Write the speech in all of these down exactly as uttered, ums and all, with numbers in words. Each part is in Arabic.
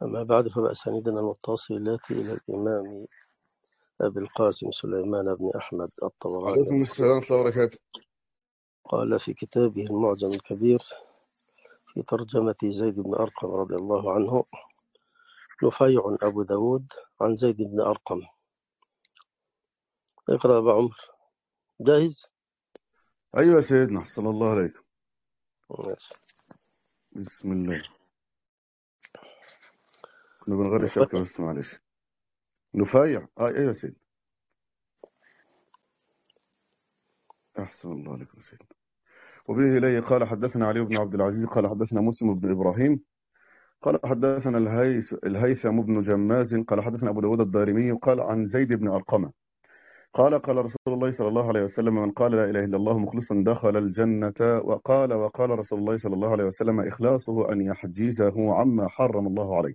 أما بعد فبأسانيدنا المتصلة إلى الإمام أبي القاسم سليمان بن أحمد الطبراني عليكم السلام ورحمة الله وبركاته. قال في كتابه المعجم الكبير في ترجمة زيد بن أرقم رضي الله عنه: نفيع أبو داود عن زيد بن أرقم. اقرأ أبا عمر. جاهز؟ أيوة يا سيدنا، صلى الله عليكم. ماشي. بسم الله. كنا بنغير نفيع. الشبكة بس معلش. نفيع آه أيوة يا سيدنا. أحسن الله عليكم يا سيدنا. وبه إليه قال حدثنا علي بن عبد العزيز قال حدثنا مسلم بن إبراهيم قال حدثنا الهيث الهيثم بن جماز قال حدثنا أبو داود الدارمي قال عن زيد بن أرقمة قال قال رسول الله صلى الله عليه وسلم: من قال لا إله إلا الله مخلصا دخل الجنة. وقال وقال رسول الله صلى الله عليه وسلم: إخلاصه أن يحجزه عما حرم الله عليه.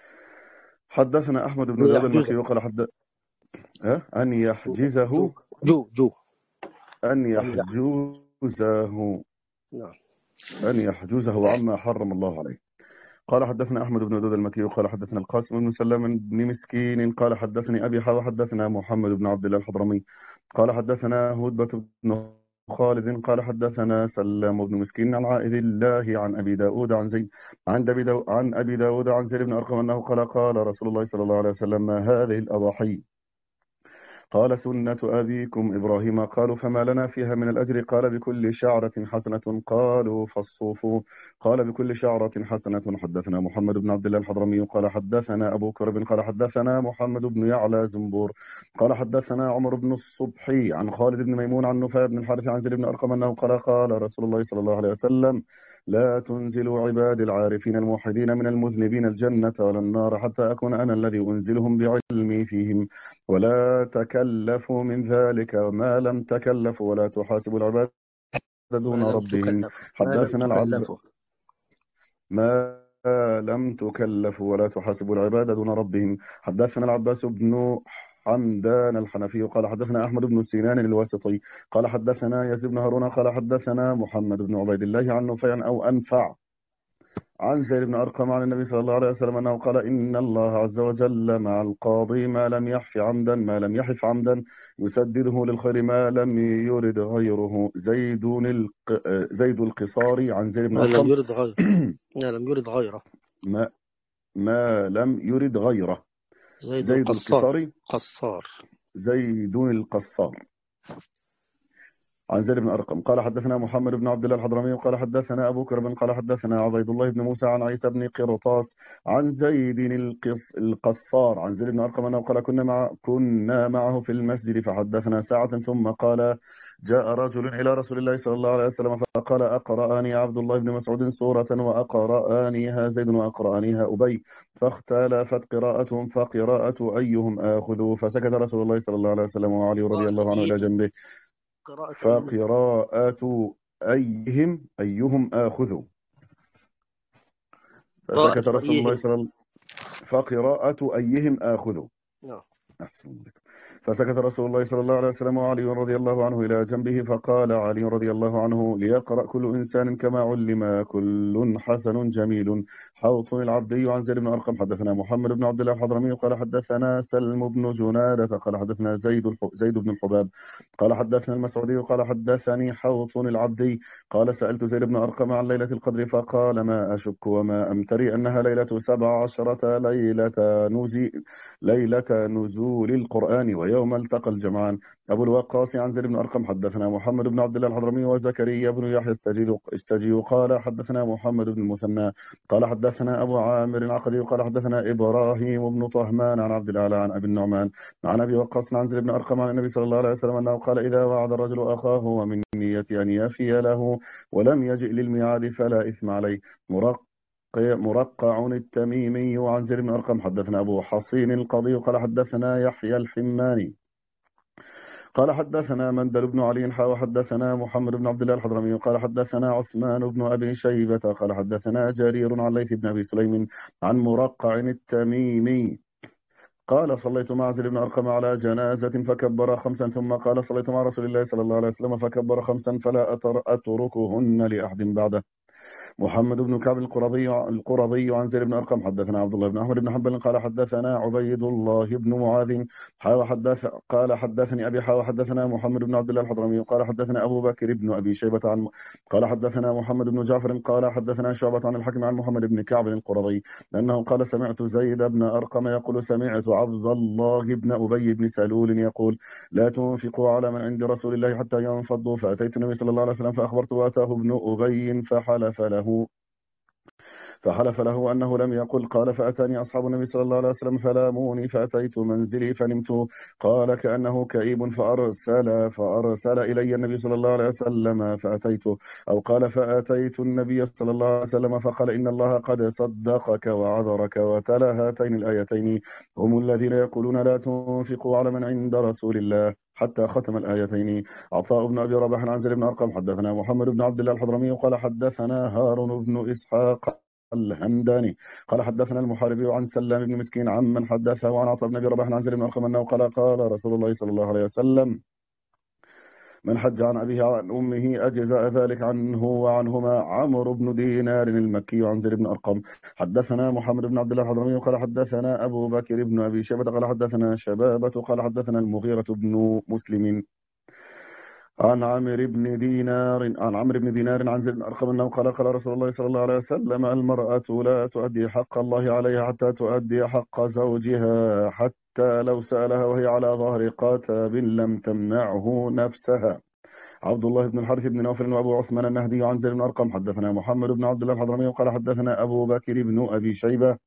حدثنا أحمد بن داود المكي قال حد أه؟ أن يحجزه جو جو, جو. أن يحجزه نعم. أن يحجزه عما حرم الله عليه. قال حدثنا أحمد بن داود المكي قال حدثنا القاسم بن سلام بن مسكين قال حدثني أبي حا وحدثنا محمد بن عبد الله الحضرمي قال حدثنا هدبة بن خالد قال حدثنا سلام بن مسكين عن عائذ الله عن أبي داود عن زيد عن أبي داود عن أبي داود عن زيد بن أرقم أنه قال قال رسول الله صلى الله عليه وسلم: ما هذه الأضاحي؟ قال: سنة أبيكم إبراهيم. قالوا: فما لنا فيها من الأجر؟ قال: بكل شعرة حسنة. قالوا: فالصوف؟ قال: بكل شعرة حسنة. حدثنا محمد بن عبد الله الحضرمي قال حدثنا أبو كرب قال حدثنا محمد بن يعلى زنبور قال حدثنا عمر بن الصبحي عن خالد بن ميمون عن نفيع بن الحارث عن زيد بن أرقم أنه قال قال رسول الله صلى الله عليه وسلم: لا تنزلوا عبادي العارفين الموحدين من المذنبين الجنة ولا النار حتى أكون أنا الذي أنزلهم بعلمي فيهم، ولا تكلفوا من ذلك ما لم تكلفوا ولا تحاسبوا العباد دون ما لم ربهم. تكلف ما لم حدثنا العب تكلفوا ما لم تكلفوا ولا تحاسبوا العباد دون ربهم. حدثنا العباس بن حمدان الحنفي قال حدثنا أحمد بن سنان الواسطي قال حدثنا يزيد بن هارون قال حدثنا محمد بن عبيد الله عن نفيع أو أنفع عن زيد بن أرقم عن النبي صلى الله عليه وسلم أنه قال: إن الله عز وجل مع القاضي ما لم يحف عمدا ما لم يحف عمدا يسدده للخير ما لم يرد غيره. زيد الق... زيد القصاري عن زيد بن ما لم أرقم يرد غيره ما لم يرد غيره ما ما لم يرد غيره. زيد زيد القصار القصاري قصار زيد القصار عن زيد بن أرقم قال حدثنا محمد بن عبد الله الحضرمي قال حدثنا أبو كرب قال حدثنا عبيد الله بن موسى عن عيسى بن قرطاس عن زيد القص القصار عن زيد بن أرقم أنه قال كنا مع كنا معه في المسجد فحدثنا ساعة ثم قال: جاء رجل إلى رسول الله صلى الله عليه وسلم فقال: أقرأني عبد الله بن مسعود سورة وأقرأنيها زيد وأقرأنيها أبي، فاختلفت قراءتهم فقراءة أيهم آخذ. فسكت رسول الله صلى الله عليه وسلم وعلي رضي الله عنه إلى جنبه. فقراءة أيهم أيهم آخذ. فسكت رسول الله صلى الله عليه وسلم فقراءة أيهم آخذ. أحسن لك. فسكت رسول الله صلى الله عليه وسلم وعلي رضي الله عنه إلى جنبه فقال علي رضي الله عنه: ليقرأ كل إنسان كما علم، كل حسن جميل. حوط العبدي عن زيد بن أرقم حدثنا محمد بن عبد الله الحضرمي قال حدثنا سلم بن جنادة قال حدثنا زيد زيد بن الحباب قال حدثنا المسعودي قال حدثني حوط العبدي قال سألت زيد بن أرقم عن ليلة القدر فقال: ما أشك وما أمتري أنها ليلة سبع عشرة ليلة نزي ليلة نزول القرآن ويوم التقى الجمعان. أبو الوقاص عن زيد بن أرقم حدثنا محمد بن عبد الله الحضرمي وزكريا بن يحيى السجي قال حدثنا محمد بن المثنى قال حدثنا أبو عامر العقدي قال حدثنا إبراهيم بن طهمان عن عبد الأعلى عن أبي النعمان عن أبي وقاص عن زيد بن أرقم عن النبي صلى الله عليه وسلم أنه قال: إذا وعد الرجل أخاه ومن نية أن يفي له ولم يجئ للميعاد فلا إثم عليه. مرق مرقع التميمي عن زيد بن أرقم حدثنا أبو حصين القاضي قال حدثنا يحيى الحماني قال حدثنا مندل بن علي حا حدثنا محمد بن عبد الله الحضرمي قال حدثنا عثمان بن أبي شيبة قال حدثنا جرير عن ليث بن أبي سليم عن مرقع التميمي قال: صليت مع زيد بن أرقم على جنازة فكبر خمسا ثم قال: صليت مع رسول الله صلى الله عليه وسلم فكبر خمسا فلا أتر أتركهن لأحد بعده. محمد بن كعب القرظي القرظي عن زيد بن أرقم حدثنا عبد الله بن أحمد بن حنبل قال حدثنا عبيد الله بن معاذ حدث قال حدثني أبي حاوى حدثنا محمد بن عبد الله الحضرمي قال حدثنا أبو بكر بن أبي شيبة عن قال حدثنا محمد بن جعفر قال حدثنا شعبة عن الحكم عن محمد بن كعب القرظي أنه قال سمعت زيد بن أرقم يقول سمعت عبد الله بن أبي بن سلول يقول لا تنفقوا على من عند رسول الله حتى ينفضوا فأتيت النبي صلى الله عليه وسلم فأخبرته وأتاه ابن أبي فحلف له فحلف له أنه لم يقل قال فأتاني أصحاب النبي صلى الله عليه وسلم فلاموني فأتيت منزلي فنمت قال كأنه كئيب فأرسل فأرسل إلي النبي صلى الله عليه وسلم فأتيت أو قال فأتيت النبي صلى الله عليه وسلم فقال إن الله قد صدقك وعذرك وتلا هاتين الآيتين هم الذين يقولون لا تنفقوا على من عند رسول الله حتى ختم الآيتين. عطاء بن أبي رباح عن زيد بن أرقم حدثنا محمد بن عبد الله الحضرمي قال حدثنا هارون بن إسحاق الهمداني قال حدثنا المحاربي عن سلام بن مسكين عمن حدثه عن عطاء بن أبي رباح عن زيد بن أرقم أنه قال قال رسول الله صلى الله عليه وسلم من حج عن أبيه عن أمه أجزاء ذلك عنه وعنهما. عمرو بن دينار المكي عن زيد بن أرقم حدثنا محمد بن عبد الله الحضرمي قال حدثنا أبو بكر بن أبي شيبة قال حدثنا شبابة قال حدثنا المغيرة بن مسلم عن عمرو بن دينار عن عمرو بن دينار عن زيد بن أرقم أنه قال قال رسول الله صلى الله عليه وسلم المرأة لا تؤدي حق الله عليها حتى تؤدي حق زوجها حتى لو سألها وهي على ظهر قاتب لم تمنعه نفسها. عبد الله بن الحارث بن نوفل وأبو عثمان النهدي عن زيد بن أرقم حدثنا محمد بن عبد الله الحضرمي قال حدثنا أبو بكر بن أبي شيبة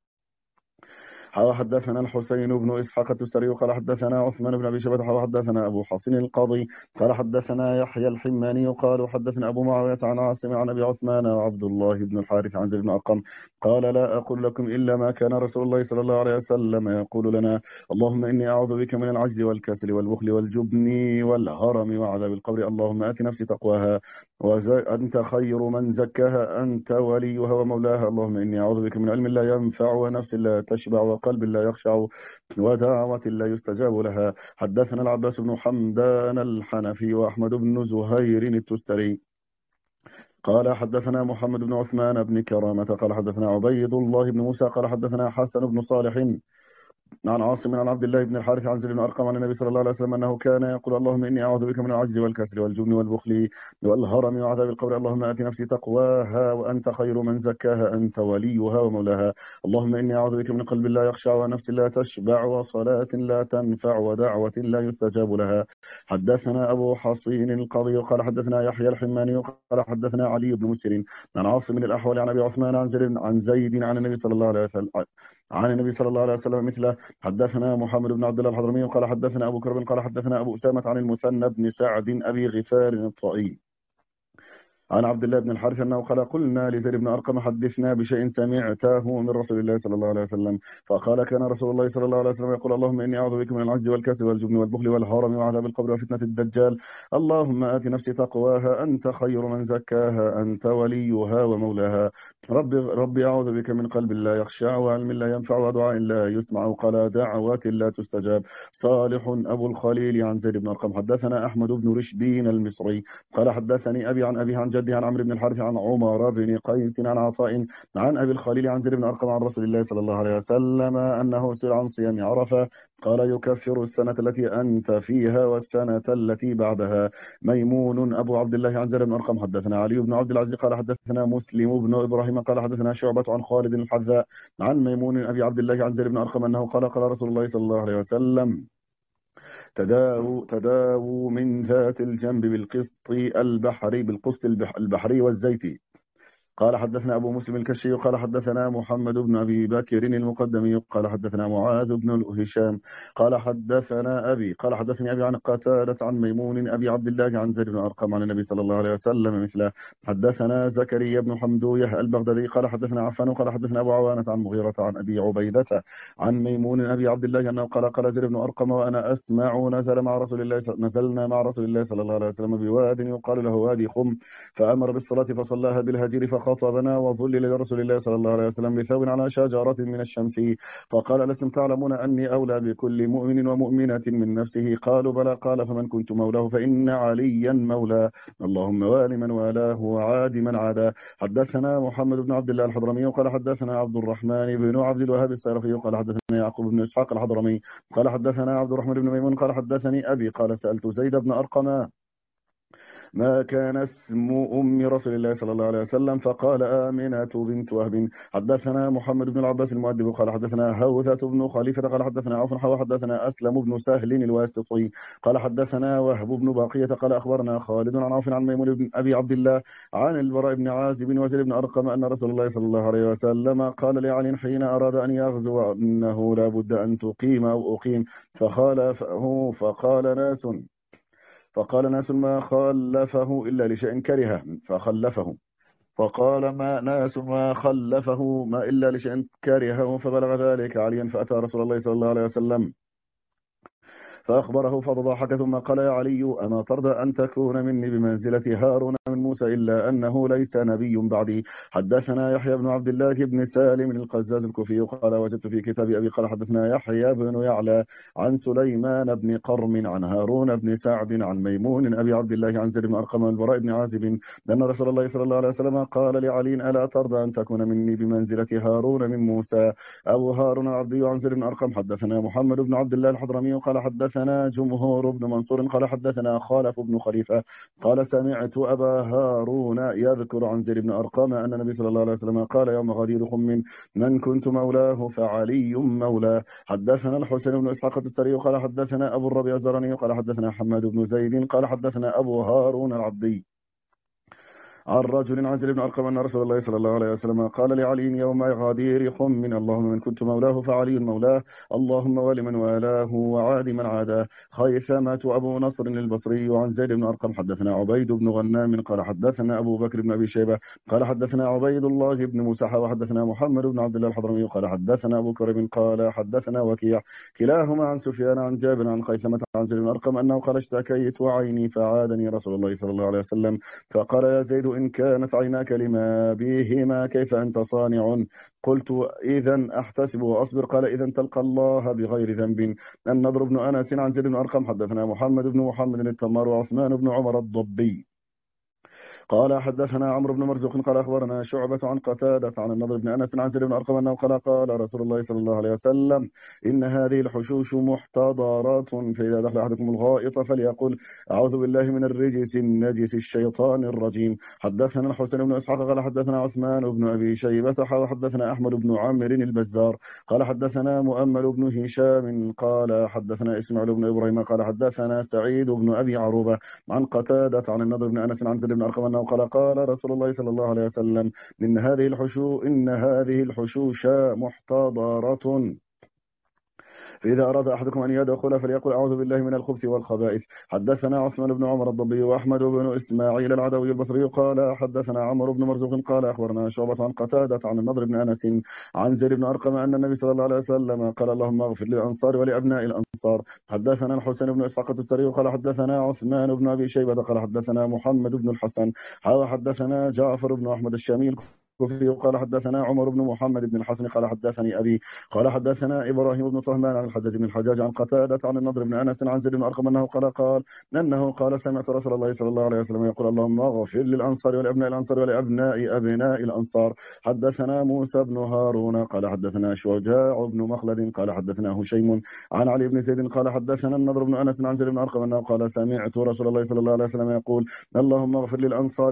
حدثنا الحسين بن إسحاق التستري قال حدثنا عثمان بن أبي شيبة حدثنا أبو حصين القاضي قال حدثنا يحيى الحماني قال حدثنا أبو معاوية عن عاصم عن أبي عثمان وعبد الله بن الحارث عن زيد بن أرقم قال لا أقول لكم إلا ما كان رسول الله صلى الله عليه وسلم يقول لنا اللهم إني أعوذ بك من العجز والكسل والبخل والجبن والهرم وعذاب القبر اللهم آت نفسي تقواها وأنت خير من زكاها أنت وليها ومولاها اللهم إني أعوذ بك من علم لا ينفع ونفس لا تشبع وقلب لا يخشع ودعوة لا يستجاب لها. حدثنا العباس بن حمدان الحنفي وأحمد بن زهير التستري قال حدثنا محمد بن عثمان بن كرامة قال حدثنا عبيد الله بن موسى قال حدثنا حسن بن صالح عن عاصم عن عبد الله بن الحارث عن زيد بن أرقم عن النبي صلى الله عليه وسلم أنه كان يقول اللهم إني أعوذ بك من العجز والكسل والجبن والبخل والهرم وعذاب القبر اللهم آت نفسي تقواها وأنت خير من زكاها أنت وليها ومولاها اللهم إني أعوذ بك من قلب لا يخشع ونفس لا تشبع وصلاة لا تنفع ودعوة لا يستجاب لها. حدثنا أبو حصين القاضي قال حدثنا يحيى الحماني قال حدثنا علي بن مسر عن عاصم الأحول عن أبي عثمان عن زيد عن زيد عن النبي صلى الله عليه وسلم عن النبي صلى الله عليه وسلم مثله. حدثنا محمد بن عبد الله الحضرمي قال حدثنا أبو كرب قال حدثنا أبو أسامة عن المثنى بن سعد أبي غفار الطائي عن عبد الله بن الحارث أنه قال قلنا لزيد بن أرقم حدثنا بشيء سمعته من رسول الله صلى الله عليه وسلم فقال كان رسول الله صلى الله عليه وسلم يقول اللهم إني أعوذ بك من العجز والكسل والجبن والبخل والهرم وعذاب القبر وفتنة الدجال اللهم آت نفسي تقواها أنت خير من زكاها أنت وليها ومولاها. رب ربي أعوذ بك من قلب لا يخشع وعلم لا ينفع ودعاء لا يسمع وقال دعوات لا تستجاب. صالح أبو الخليل عن زيد بن أرقم حدثنا أحمد بن رشدين المصري قال حدثني أبي عن أبي عن جدي عن عمرو بن الحارث عن عمر بن قيس عن عطاء عن أبي الخليل عن زيد بن أرقم عن رسول الله صلى الله عليه وسلم أنه سئل عن صيام عرفة قال يكفر السنة التي أنت فيها والسنة التي بعدها. ميمون أبو عبد الله عن زيد بن أرقم حدثنا علي بن عبد العزيز قال حدثنا مسلم بن إبراهيم قال حدثنا شعبة عن خالد الحذاء عن ميمون أبي عبد الله عن زيد بن أرقم أنه قال قال رسول الله صلى الله عليه وسلم تداووا تداووا من ذات الجنب بالقسط البحري بالقسط البحري والزيت. قال حدثنا أبو مسلم الكشي قال حدثنا محمد بن أبي بكر المقدمي قال حدثنا معاذ بن هشام قال حدثنا أبي قال حدثني أبي عن قتادة عن ميمون أبي عبد الله عن زيد بن أرقم عن النبي صلى الله عليه وسلم مثله. حدثنا زكريا بن حمدوية البغدادي قال حدثنا عفان قال حدثنا أبو عوانة عن مغيرة عن أبي عبيدة عن ميمون أبي عبد الله أنه قال قال زيد بن أرقم وأنا أسمع نزل مع رسول الله نزلنا مع رسول الله صلى الله عليه وسلم بواد يقال له وادي خم فأمر بالصلاة فصلاها بالهجير فقال خطبنا وظلل لرسول الله صلى الله عليه وسلم بثوب على شجرة من الشمس فقال ألستم تعلمون أني أولى بكل مؤمن ومؤمنة من نفسه؟ قالوا بلى. قال فمن كنت مولاه فإن عليا مولاه، اللهم وال من والاه وعاد من عاداه. حدثنا محمد بن عبد الله الحضرمي قال حدثنا عبد الرحمن بن عبد الوهاب السيرفي قال حدثنا يعقوب بن إسحاق الحضرمي قال حدثنا عبد الرحمن بن ميمون قال حدثني أبي قال سألت زيد بن أرقم ما كان اسم أم رسول الله صلى الله عليه وسلم فقال آمنة بنت وهب. حدثنا محمد بن العباس المؤدب قال حدثنا هوثة بن خليفة قال حدثنا عوف حدثنا حدثنا أسلم بن سهل الواسطي قال حدثنا وهب بن باقية قال أخبرنا خالد عن عوف عن ميمون بن أبي عبد الله عن البراء بن عازب وزيد بن أرقم أن رسول الله صلى الله عليه وسلم قال لعلي حين أراد أن يغزو أنه لا بد أن تقيم أو أقيم فخالفه فقال ناس فقال ناس ما خلفه إلا لشيء كره فخلفه فقال ما ناس ما خلفه ما إلا لشيء كرهه فبلغ ذلك عليا فأتى رسول الله صلى الله عليه وسلم فأخبره فضحك ثم قال يا علي أما ترضى أن تكون مني بمنزلة هارون من موسى إلا أنه ليس نبي بعدي. حدثنا يحيى بن عبد الله بن سالم القزاز الكوفي قال وجدت في كتاب أبي قال حدثنا يحيى بن يعلى عن سليمان بن قرم عن هارون بن سعد عن ميمون أبي عبد الله عن زيد بن أرقم البراء بن عازب أن رسول الله صلى الله عليه وسلم قال لعلي ألا ترضى أن تكون مني بمنزلة هارون من موسى أو هارون العبدي عن زيد بن أرقم. حدثنا محمد بن عبد الله الحضرمي قال حدثنا جمهور بن منصور قال حدثنا خالف بن خليفة قال سمعت أبا هارون يذكر عن زيد بن أرقم أن النبي صلى الله عليه وسلم قال يوم غدير خم من كنت مولاه فعلي مولاه. حدثنا الحسين بن إسحاق السري قال حدثنا أبو الربيع الزرني قال حدثنا حماد بن زيد قال حدثنا أبو هارون العبدي عن رجل عن زيد بن أرقم أن رسول الله صلى الله عليه وسلم قال لعلي يوم غدير خم اللهم من كنت مولاه فعلي مولاه، اللهم ولمن والاه وعاد من عاداه. خيثمة أبو نصر البصري عن زيد بن أرقم حدثنا عبيد بن غنام قال حدثنا أبو بكر بن أبي شيبة قال حدثنا عبيد الله بن مسحى وحدثنا محمد بن عبد الله الحضرمي قال حدثنا أبو كريم قال حدثنا وكيع كلاهما عن سفيان عن جابر عن خيثمة عن زيد بن أرقم أنه قال اشتكيت عيني فعادني رسول الله صلى الله عليه وسلم فقال يا زيد إن كانت عيناك لما بهما كيف أنت صانع؟ قلت إذا أحتسب وأصبر. قال إذا تلقى الله بغير ذنب. النضر بن أنس عن زيد بن أرقم حدثنا محمد بن محمد التمار وعثمان بن عمر الضبي قال حدثنا عمرو بن مرزوق قال أخبرنا شعبة عن قتادة عن النضر بن أنس عن زيد بن أرقم أنه قال قال رسول الله صلى الله عليه وسلم إن هذه الحشوش محتضرات فإذا دخل أحدكم الغائط فليقل أعوذ بالله من الرجس النجس الشيطان الرجيم. حدثنا الحسين بن إسحاق قال حدثنا عثمان بن أبي شيبة حدثنا أحمد بن عمرو البزار قال حدثنا مؤمل بن هشام قال حدثنا إسماعيل بن إبراهيم قال حدثنا سعيد بن أبي عروبة عن قتادة عن النضر بن أنس عن زيد بن أرقم قال قال رسول الله صلى الله عليه وسلم إن هذه الحشو إن هذه الحشوش محتضرة فإذا أراد أحدكم أن يدخل فليقل أعوذ بالله من الخبث والخبائث. حدثنا عثمان بن عمر الضبي وأحمد بن إسماعيل العدوي البصري قال حدثنا عمرو بن مرزوق قال أخبرنا شعبة عن قتادة عن النضر بن أنس عن زيد بن أرقم أن النبي صلى الله عليه وسلم قال اللهم اغفر للأنصار ولأبناء الأنصار. حدثنا الحسين بن إسحاق السري قال حدثنا عثمان بن أبي شيبة قال حدثنا محمد بن الحسن حدثنا جعفر بن أحمد الشامي قال حدثنا عمر بن محمد بن الحسن قال حدثني أبي قال حدثنا إبراهيم بن طهمان عن الحجاج بن الحجاج عن قتادة عن النضر بن أنس عن زيد بن أرقم أنه قال قال أنه قال سمعت رسول الله صلى الله عليه وسلم يقول اللهم اغفر للأنصار ولأبناء الأنصار ولأبناء أبناء الأنصار. حدثنا موسى بن هارون قال حدثنا شجاع بن مخلد قال حدثنا هشيم عن علي بن زيد قال حدثنا النضر بن أنس عن زيد بن أرقم أنه قال سمعت رسول الله صلى الله عليه وسلم يقول اللهم اغفر للأنصار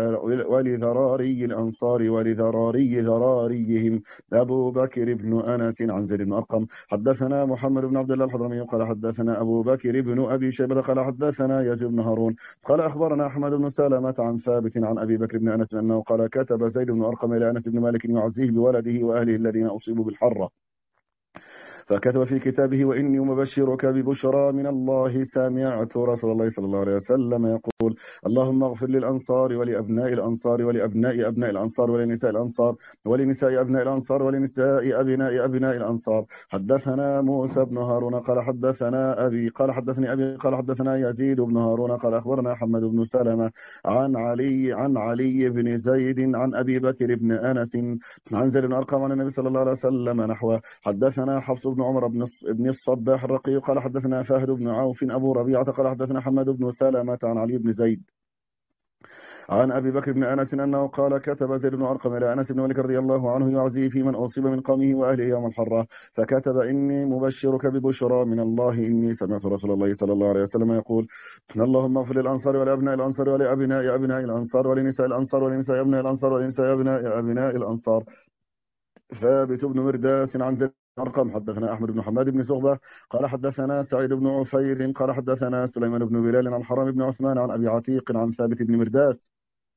ولذراري الأنصار ولذراري ذراريهم. أبو بكر بن أنس عن زيد بن أرقم حدثنا محمد بن عبد الله الحضرمي قال حدثنا أبو بكر بن أبي شيبة قال حدثنا يزيد بن هارون قال أخبرنا أحمد بن سلمة عن ثابت عن أبي بكر بن أنس أنه قال كتب زيد بن أرقم إلى أنس بن مالك يعزيه بولده وأهله الذين أصيبوا بالحرة فكتب في كتابه: وإني مبشرك ببشرى من الله. سمعت رسول الله صلى الله عليه وسلم يقول: اللهم اغفر للأنصار ولأبناء الأنصار ولأبناء أبناء الأنصار ولنساء الأنصار ولنساء أبناء الأنصار ولنساء أبناء أبناء الأنصار. حدثنا موسى بن هارون قال حدثنا أبي قال حدثني أبي قال حدثنا يزيد بن هارون قال أخبرنا محمد بن سلمة عن علي عن علي بن زيد عن أبي بكر بن أنس عن زيد بن أرقم عن النبي صلى الله عليه وسلم نحوه. حدثنا حفص بن عمر بن الصباح الرقي قال حدثنا فهد بن عوف أبو ربيعة قال حدثنا حماد بن سلمة عن علي بن زيد عن أبي بكر بن أنس أنه قال: كتب زيد بن أرقم إلى أنس بن مالك رضي الله عنه يعزي في من أصيب من قومه وأهله يوم الحرة، فكتب: إني مبشرك ببشرى من الله، إني سمعت رسول الله صلى الله عليه وسلم يقول: اللهم اغفر للأنصار ولأبناء الأنصار ولأبناء أبناء الأنصار ولنساء الأنصار ولنساء أبناء الأنصار ولنساء أبناء أبناء الأنصار. ثابت بن مرداس عن زيد بن أرقم حدثنا أحمد بن حماد بن زغبة قال حدثنا سعيد بن عفير قال حدثنا سليمان بن بلال عن حرام بن عثمان عن أبي عتيق عن ثابت بن مرداس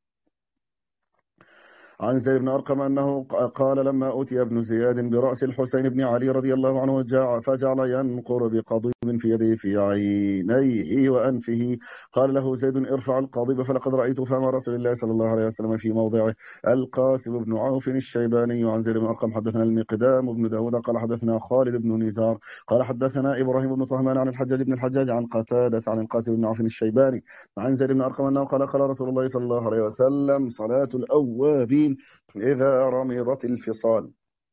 عن زيد بن أرقم أنه قال: لما أوتي ابن زياد برأس الحسين بن علي رضي الله عنه جاء فجعل ينقر بقضيب في يده في عينيه وأنفه، قال له زيد: ارفع القضيب، فلقد رأيت فم رسول الله صلى الله عليه وسلم في موضعه. القاسم بن عوف الشيباني عن زيد بن أرقم حدثنا المقدام بن داود قال حدثنا خالد بن نزار قال حدثنا إبراهيم بن طهمان عن الحجاج بن الحجاج عن قتادة عن القاسم بن عوف الشيباني عن زيد بن أرقم أنه قال: قال رسول الله صلى الله عليه وسلم: صلاة الأوابين إذا رمضت الفصال.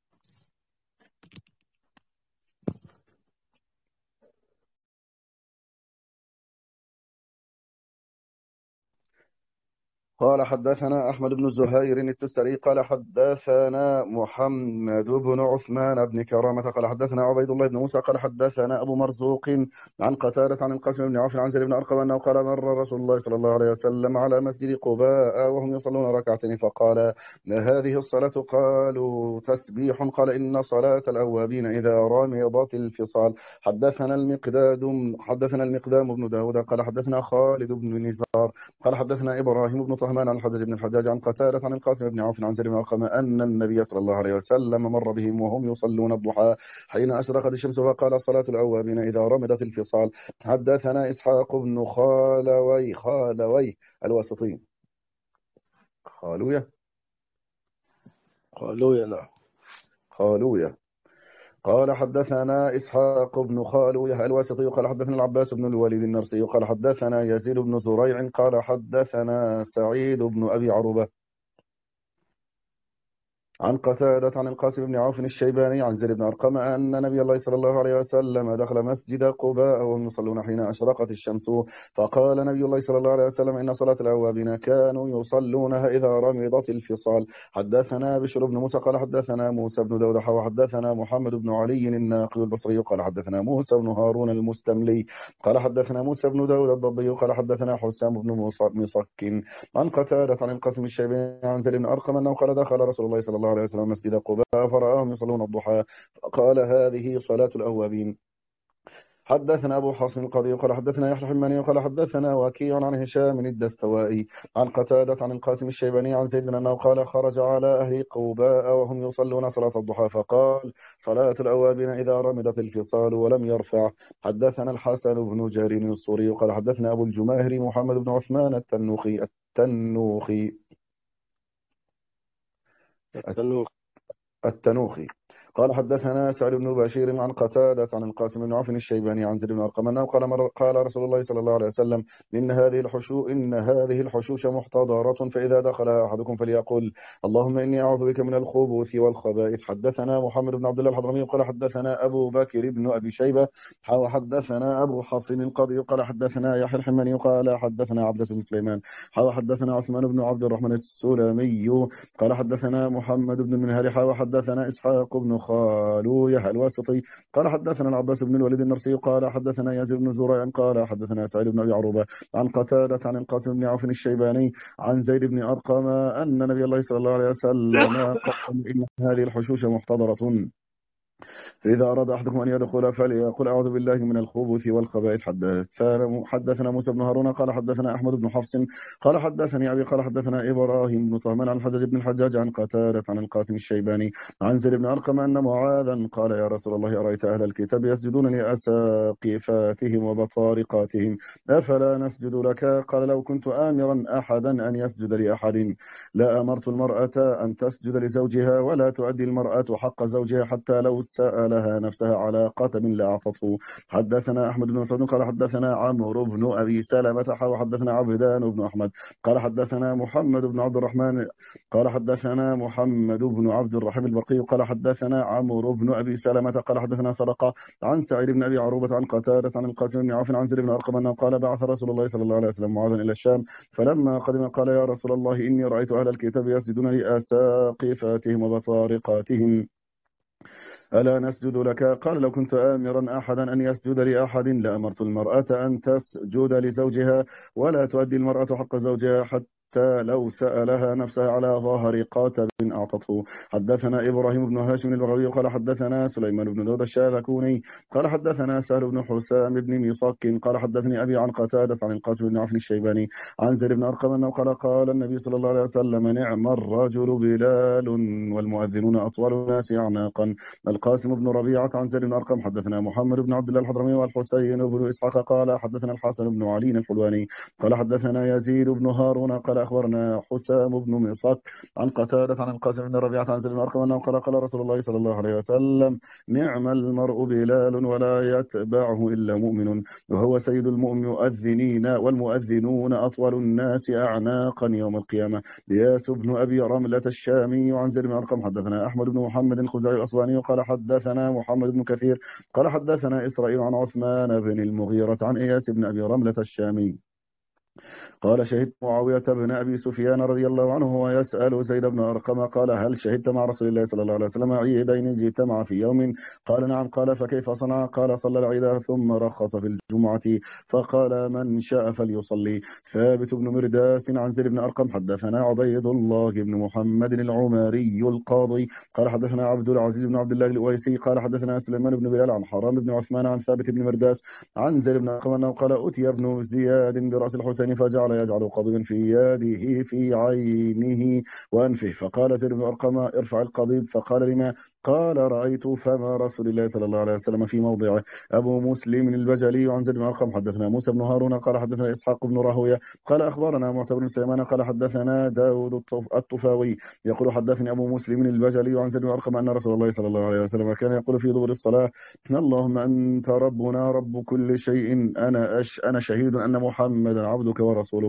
قال حدثنا أحمد بن زهير التستري قال حدثنا محمد بن عثمان بن كرامة قال حدثنا عبيد الله بن موسى قال حدثنا أبو مرزوق عن قتادة عن القاسم بن عوف عن زيد بن أرقم أنه قال: مر رسول الله صلى الله عليه وسلم على مسجد قباء وهم يصلون ركعتين فقال: هذه الصلاة؟ قالوا: تسبيح. قال: إن صلاة الأوابين إذا رمضت الفصال. حدثنا المقداد حدثنا المقدام بن داود قال حدثنا خالد بن نزار قال حدثنا إبراهيم بن طهمان عن الحجاج بن الحجاج عن قتادة عن القاسم بن عوف عن زيد بن أرقم أن النبي صلى الله عليه وسلم مر بهم وهم يصلون الضحى حين أشرقت الشمس فقال: صلاة الأوابين إذا رمضت الفصال. حدثنا إسحاق بن خالوي خالوي الواسطي خالوية خالوية نعم خالوية قال حدثنا إسحاق بن خالوية الواسطي قال حدثنا العباس بن الوليد النرسي قال حدثنا يزيد بن زريع قال حدثنا سعيد بن أبي عروبة عن قتادة عن القاسم بن عوف الشيباني عن زيد بن أرقم أن نبي الله صلى الله عليه وسلم دخل مسجد قباء وهم يصلون حين أشرقت الشمس، فقال نبي الله صلى الله عليه وسلم: إن صلاة الأوابين كانوا يصلونها إذا رمضت الفصال. حدثنا بشر بن موسى قال حدثنا موسى بن داود وحدثنا محمد بن علي الناقد البصري قال حدثنا موسى بن هارون المستملي قال حدثنا موسى بن داود الضبي قال حدثنا حسام بن مصك عن قتادة عن القاسم الشيباني عن زيد بن أرقم أنه قال: دخل رسول الله صلى الله عليه وسلم مسجد قباء فرآهم يصلون الضحى فقال: هذه صلاة الأوابين. حدثنا أبو حصن القاضي قال حدثنا يحيى الحماني قال حدثنا وكيع عن هشام الدستوائي عن قتادة عن القاسم الشيباني عن زيد بن أنه قال: خرج على أهل قباء وهم يصلون صلاة الضحى فقال: صلاة الأوابين إذا رمضت الفصال، ولم يرفع. حدثنا الحسن بن جرير الصوري قال حدثنا أبو الجماهر محمد بن عثمان التنوخي التنوخي التنوخي التنوخي قال حدثنا سعد بن بشير عن قتادة عن القاسم بن عوف الشيباني عن زيد بن أرقم أنه قال مر قال رسول الله صلى الله عليه وسلم: إن هذه الحشو إن هذه الحشوش محتضرة، فإذا دخل أحدكم فليقل: اللهم إني أعوذ بك من الخبث والخبائث. حدثنا محمد بن عبد الله الحضرمي قال حدثنا أبو بكر بن أبي شيبة حدثنا أبو حصين القاضي قال حدثنا يحيى الحماني قال حدثنا عبد بن سليمان حدثنا عثمان بن عبد الرحمن السلمي قال حدثنا محمد بن المنهل وحدثنا إسحاق بن خالوية الواسطي قال حدثنا العباس بن الوليد النرسي قال حدثنا يزيد بن زريع قال حدثنا سعيد بن أبي عروبة عن قتادة عن القاسم بن عوف الشيباني عن زيد بن أرقم أن نبي الله صلى الله عليه وسلم قال: إن هذه الحشوش محتضرة. فإذا أراد أحدكم أن يدخل فليقل أعوذ بالله من الخبث والخبائث. حدثنا حدثنا موسى بن هارون قال حدثنا أحمد بن حفص قال حدثني أبي قال حدثنا إبراهيم بن طهمان عن الحجاج بن الحجاج عن قتادة عن القاسم الشيباني عن زيد بن أرقم أن معاذا قال يا رسول الله أرأيت أهل الكتاب يسجدون لأساقفاتهم وبطارقاتهم أفلا نسجد لك؟ قال لو كنت آمرا أحدا أن يسجد لأحد لأمرت المرأة أن تسجد لزوجها ولا تؤدي المرأة حق زوجها حتى لو سأل لها نفسها على قاتم لأعطته. حدثنا أحمد بن مسعود قال حدثنا عمرو بن أبي سلمة وحدثنا عبدان بن أحمد قال حدثنا محمد بن عبد الرحمن قال حدثنا محمد بن عبد الرحيم البرقي قال حدثنا عمرو بن أبي سلمة قال حدثنا صدقة عن سعيد بن أبي عروبة عن قتادة عن القاسم بن عوف عن زيد بن أرقم أنه قال بعث رسول الله صلى الله عليه وسلم معاذا إلى الشام فلما قدم قال يا رسول الله إني رأيت أهل الكتاب يسجدون لأساقفاتهم وبطارقاتهم ألا نسجد لك؟ قال لو كنت آمرا أحدا أن يسجد لأحد لأمرت المرأة أن تسجد لزوجها ولا تؤدي المرأة حق زوجها حتى لو سألها نفسها على ظهر قاتب أعطته. حدثنا إبراهيم بن هاشم البغوي قال حدثنا سليمان بن داود الشاذكوني قال حدثنا سهل بن حسام بن ميصك قال حدثني أبي عن قتادة عن القاسم بن عفن الشيباني عن زيد بن أرقم أنه قال قال النبي صلى الله عليه وسلم نعم الرجل بلال والمؤذنون أطول الناس أعناقا. القاسم بن ربيعة عن زيد بن أرقم حدثنا محمد بن عبد الله الحضرمي والحسين بن إسحاق قال حدثنا الحسن بن علي الحلواني قال حدثنا يزيد بن هارون قال أخبرنا حسام بن مصك عن قتادة عن القاسم بن ربيعة عن زيد بن أرقم أنه قال قال رسول الله صلى الله عليه وسلم نعم المرء بلال ولا يتبعه إلا مؤمن وهو سيد المؤذنين والمؤذنون أطول الناس أعناقا يوم القيامة. إياس بن أبي رملة الشامي عن زيد بن أرقم حدثنا أحمد بن محمد الخزاعي الأصبهاني قال حدثنا محمد بن كثير قال حدثنا إسرائيل عن عثمان بن المغيرة عن إياس بن أبي رملة الشامي قال شهدت معاوية بن أبي سفيان رضي الله عنه ويسأل زيد بن أرقم قال هل شهدت مع رسول الله صلى الله عليه وسلم عيدين اجتمع في يوم؟ قال نعم. قال فكيف صنع؟ قال صلى العيد ثم رخص في الجمعة فقال من شاء فليصلي. ثابت بن مرداس عن زيد بن أرقم حدثنا عبيد الله بن محمد العمري القاضي قال حدثنا عبد العزيز بن عبد الله الأويسي قال حدثنا سليمان بن بلال عن حرام بن عثمان عن ثابت بن مرداس عن زيد بن أرقم أنه قال أتي ابن زياد برأس الحسين فجعل يجعل قضيبا في يده في عينه وأنفه فقال زيد بن أرقم ارفع القضيب فقال لما؟ قال رأيت فما رسول الله صلى الله عليه وسلم في موضعه. أبو مسلم البجلي عن زيد بن أرقم حدثنا موسى بن هارون قال حدثنا إسحاق بن راهويه قال أخبرنا معتبر بن سليمان قال حدثنا داود الطفاوي يقول حدثني أبو مسلم البجلي عن زيد بن أرقم أن رسول الله صلى الله عليه وسلم كان يقول في دبر الصلاة اللهم أنت ربنا رب كل شيء أنا أش أنا شهيد أن محمدا عبدك ورسولك.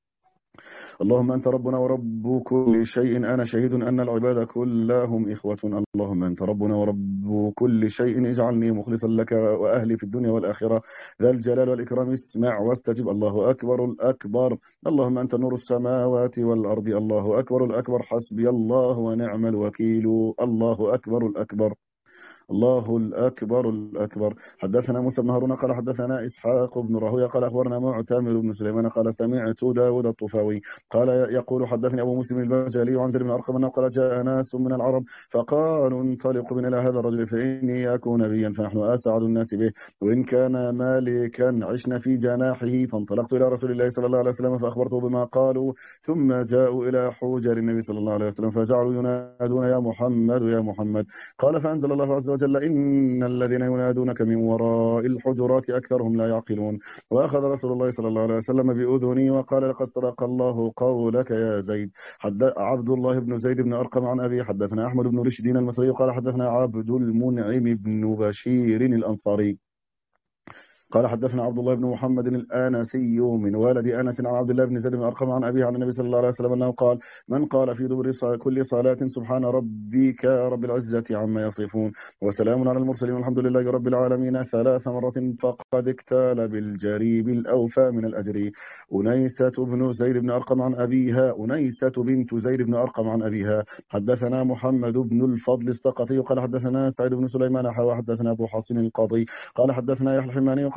اللهم أنت ربنا ورب كل شيء أنا شهيد أن العباد كلهم إخوة. اللهم أنت ربنا ورب كل شيء اجعلني مخلصا لك وأهلي في الدنيا والآخرة ذا الجلال والإكرام اسمع واستجب. الله أكبر الأكبر. اللهم أنت نور السماوات والأرض. الله أكبر الأكبر. حسبي الله ونعم الوكيل. الله أكبر الأكبر. الله الأكبر الأكبر. حدثنا موسى بن هارون قال حدثنا إسحاق بن راهويه قال أخبرنا معتمر بن سليمان قال سمعت داود الطفاوي قال يقول حدثني أبو مسلم البجلي عن زيد بن أرقم أنه قال جاء ناس من العرب فقالوا انطلقوا بنا إلى هذا الرجل فإني يكون نبيا فنحن أسعد الناس به وإن كان مالكا عشنا في جناحه. فانطلقت إلى رسول الله صلى الله عليه وسلم فأخبرته بما قالوا ثم جاءوا إلى حجر النبي صلى الله عليه وسلم فجعلوا ينادون يا محمد يا محمد. قال فأنزل الله عز وجل إن الذين ينادونك من وراء الحجرات أكثرهم لا يعقلون. وأخذ رسول الله صلى الله عليه وسلم بأذني وقال لقد صدق الله قولك يا زيد. حد عبد الله بن زيد بن أرقم عن أبي حدثنا أحمد بن رشدين المصري قال حدثنا عبد المنعم بن بشير الأنصاري قال حدثنا عبد الله بن محمد الآنسي من والد أنس عن عبد الله بن زيد بن أرقم عن أبيه عن النبي صلى الله عليه وسلم أنه قال من قال في دبر كل صلاة سبحان ربك رب العزة عما يصفون وسلام على المرسلين والحمد لله رب العالمين ثلاث مرات فقد اكتال بالجريب الأوفى من الأجر. أنيسة بن زيد بن أرقم عن أبيها أنيسة بنت زيد بن أرقم عن أبيها. حدثنا محمد بن الفضل السقطي قال حدثنا سعيد بن سليمان حدثنا أبو حصين القاضي قال حدثنا يحيى الحماني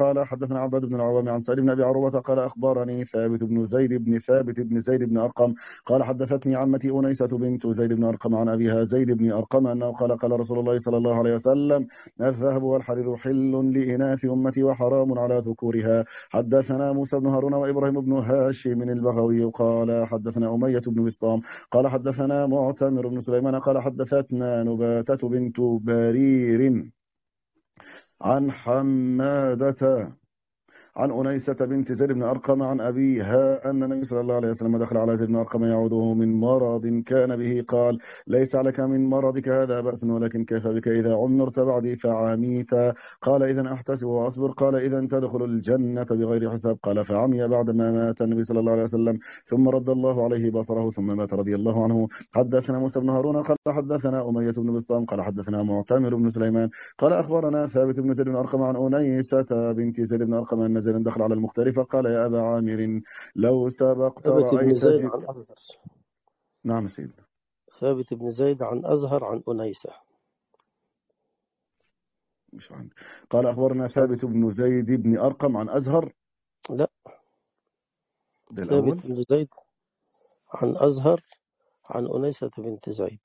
قال حدثنا عباد بن العوام عن سعيد بن أبي عروة قال أخبرني ثابت بن زيد بن ثابت بن زيد بن أرقم قال حدثتني عمتي أنيسة بنت زيد بن أرقم عن أبيها زيد بن أرقم أنه قال قال رسول الله صلى الله عليه وسلم الذهب والحرير حل لإناث أمتي وحرام على ذكورها. حدثنا موسى بن هارون وإبراهيم بن هاشم البغوي قال حدثنا أمية بن بسطام قال حدثنا معتمر بن سليمان قال حدثتنا نباتة بنت برير عن حمادة عن أنيسة بنت زيد بن أرقم عن أبيها أن النبي صلى الله عليه وسلم دخل على زيد بن أرقم يعوده من مرض كان به قال ليس عليك من مرضك هذا بأس ولكن كيف بك إذا عمرت بعدي فعميت قال إذا أحتسب وأصبر قال إذا تدخل الجنة بغير حساب قال فعمي بعدما مات النبي صلى الله عليه وسلم ثم رد الله عليه بصره ثم مات رضي الله عنه. حدثنا موسى بن هارون قال حدثنا أمية بن بسطام قال حدثنا معتمر بن سليمان قال أخبرنا ثابت بن زيد بن أرقم عن أنيسة بنت زيد بن أرقم أن زيد دخل على المختلفة قال يا أبا عامر لو سبقت رأيت زيد عن أزهر. نعم سيدنا ثابت بن زيد عن أزهر عن أنيسة مش عندي. قال أخبرنا ثابت بن زيد بن أرقم عن أزهر لا ثابت بن زيد عن أزهر عن أنيسة بنت زيد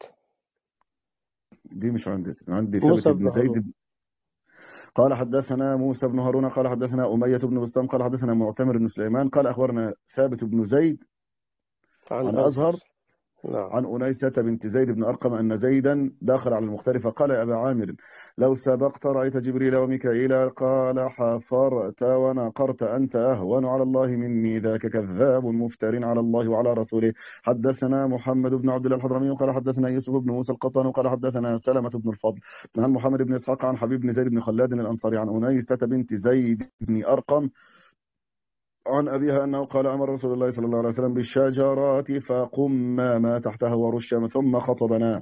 دي مش عندي عندي ثابت بن زيد بن... قال حدثنا موسى بن هارون قال حدثنا أمية بن بسطام قال حدثنا معتمر بن سليمان قال أخبرنا ثابت بن زيد عن, عن أزهر نعم. عن أنيسة بنت زيد بن أرقم أن زيدا داخل على المختلفة قال يا أبا عامر لو سبقت رأيت جبريل وميكائيل قال حفرت ونقرت أنت أهون على الله مني ذاك كذاب مفتر على الله وعلى رسوله. حدثنا محمد بن عبد الله الحضرمي قال حدثنا يوسف بن موسى القطان قال حدثنا سلمة بن الفضل عن محمد بن إسحاق عن حبيب بن زيد بن خلاد الأنصاري عن أنيسة بنت زيد بن أرقم عن أبيها أنه قال أمر رسول الله صلى الله عليه وسلم بالشجرات فقمنا ما تحتها ورشا ثم خطبنا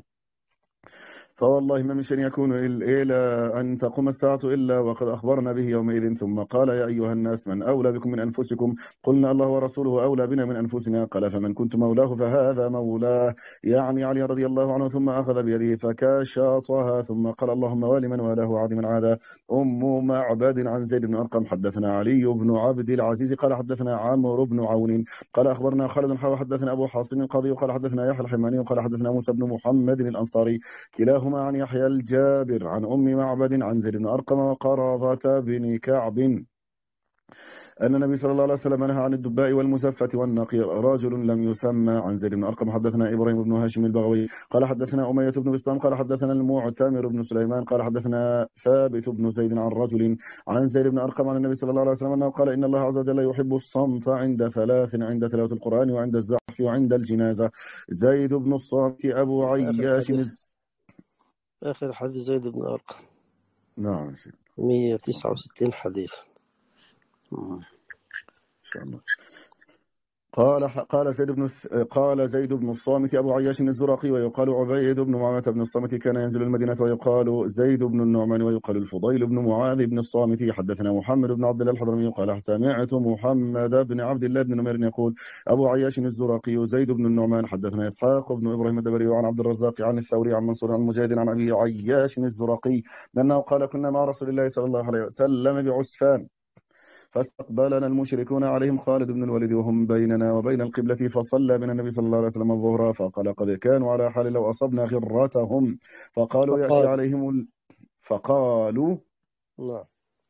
فوالله ما من شيء يكون إلا أن تقوم الساعة إلا وقد أخبرنا به يومئذ ثم قال يا أيها الناس من أولى بكم من أنفسكم قلنا الله ورسوله أولى بنا من أنفسنا قال فمن كنت مولاه فهذا مولاه يعني علي رضي الله عنه ثم أخذ بيده فكاشطها ثم قال اللهم والي من والاه عاد من عاد. أم معبد عن زيد بن أرقم حدثنا علي بن عبد العزيز قال حدثنا عمرو بن عون قال أخبرنا خالد حاوى حدثنا أبو حاصم القاضي قال حدثنا يحيى الحماني قال حدثنا موسى بن محمد الأنصاري كلاهما عن يحيى الجابر عن أم معبد عن زيد بن أرقم وقرظة بن كعب أن النبي صلى الله عليه وسلم نهى عن الدباء والمزفة والنقير رجل لم يسمى. عن زيد بن أرقم حدثنا إبراهيم بن هاشم البغوي قال حدثنا أمية بن بسطام قال حدثنا المعتمر بن سليمان قال حدثنا ثابت بن زيد عن رجل عن زيد بن أرقم عن النبي صلى الله عليه وسلم أنه قال إن الله عز وجل يحب الصمت عند ثلاث عند تلاوة القرآن وعند الزحف وعند الجنازة. زيد بن الصامت أبو عياش آخر حديث زيد بن أرقم نعم مئة وتسعة وستين حديث إن شاء الله. قال قال زيد بن قال زيد بن الصامت أبو عياش الزرقي ويقال عبيد بن معاذ بن الصامت كان ينزل المدينة ويقال زيد بن النعمان ويقال الفضيل بن معاذ بن الصامت. حدثنا محمد بن عبد الله الحضرمي قال سمعت محمد بن عبد الله بن نمير يقول أبو عياش الزرقي زيد بن النعمان. حدثنا إسحاق بن إبراهيم الدبري عن عبد الرزاق عن الثوري عن منصور عن مجاهد عن أبي عياش الزرقي أنه قال كنا مع رسول الله صلى الله عليه وسلم بعسفان فاستقبلنا المشركون عليهم خالد بن الوليد وهم بيننا وبين القبلة فصلى بنا النبي صلى الله عليه وسلم الظهر فقال قد كانوا على حال لو أصبنا غرتهم فقالوا يأتي عليهم ال... فقالوا نعم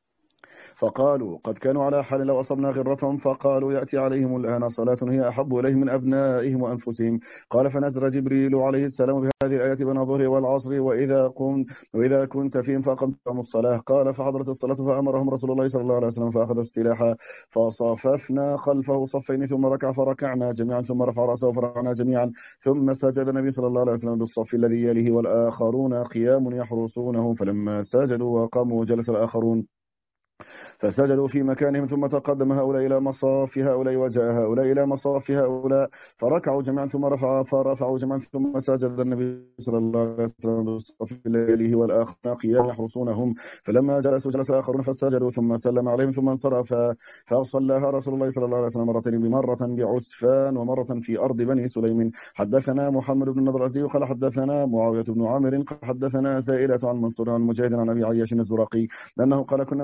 فقالوا قد كانوا على حال لو أصبنا غرتهم فقالوا يأتي عليهم الآن صلاة هي أحب إليهم من أبنائهم وأنفسهم. قال فنزل جبريل عليه السلام بهذه الآية بين الظهر والعصر وإذا قمت وإذا كنت فيهم فأقمتهم الصلاة. قال فحضرت الصلاة فأمرهم رسول الله صلى الله عليه وسلم فأخذوا السلاح فصففنا خلفه صفين ثم ركع فركعنا جميعا ثم رفع رأسه فرفعنا جميعا ثم سجد النبي صلى الله عليه وسلم بالصف الذي يليه والآخرون قيام يحرسونه فلما سجدوا وقاموا جلس الآخرون فسجدوا في مكانهم ثم تقدم هؤلاء إلى مصاف هؤلاء وجاء هؤلاء إلى مصاف هؤلاء فركعوا جميعا ثم رفع فرفعوا جميعا ثم سجد النبي صلى الله عليه وسلم بالصف الليل والآخرين قيام يحرسونهم فلما جلسوا جلس آخرون فسجدوا ثم سلم عليهم ثم انصرف فصلىها رسول الله صلى الله عليه وسلم مرتين بمرة بعسفان ومرة في أرض بني سليم. حدثنا محمد بن نضر الأزدي قال حدثنا معاوية بن عامر قال حدثنا زائدة عن منصور عن مجاهد عن أبي عياش الزرقي لأنه قال كنا مع رسول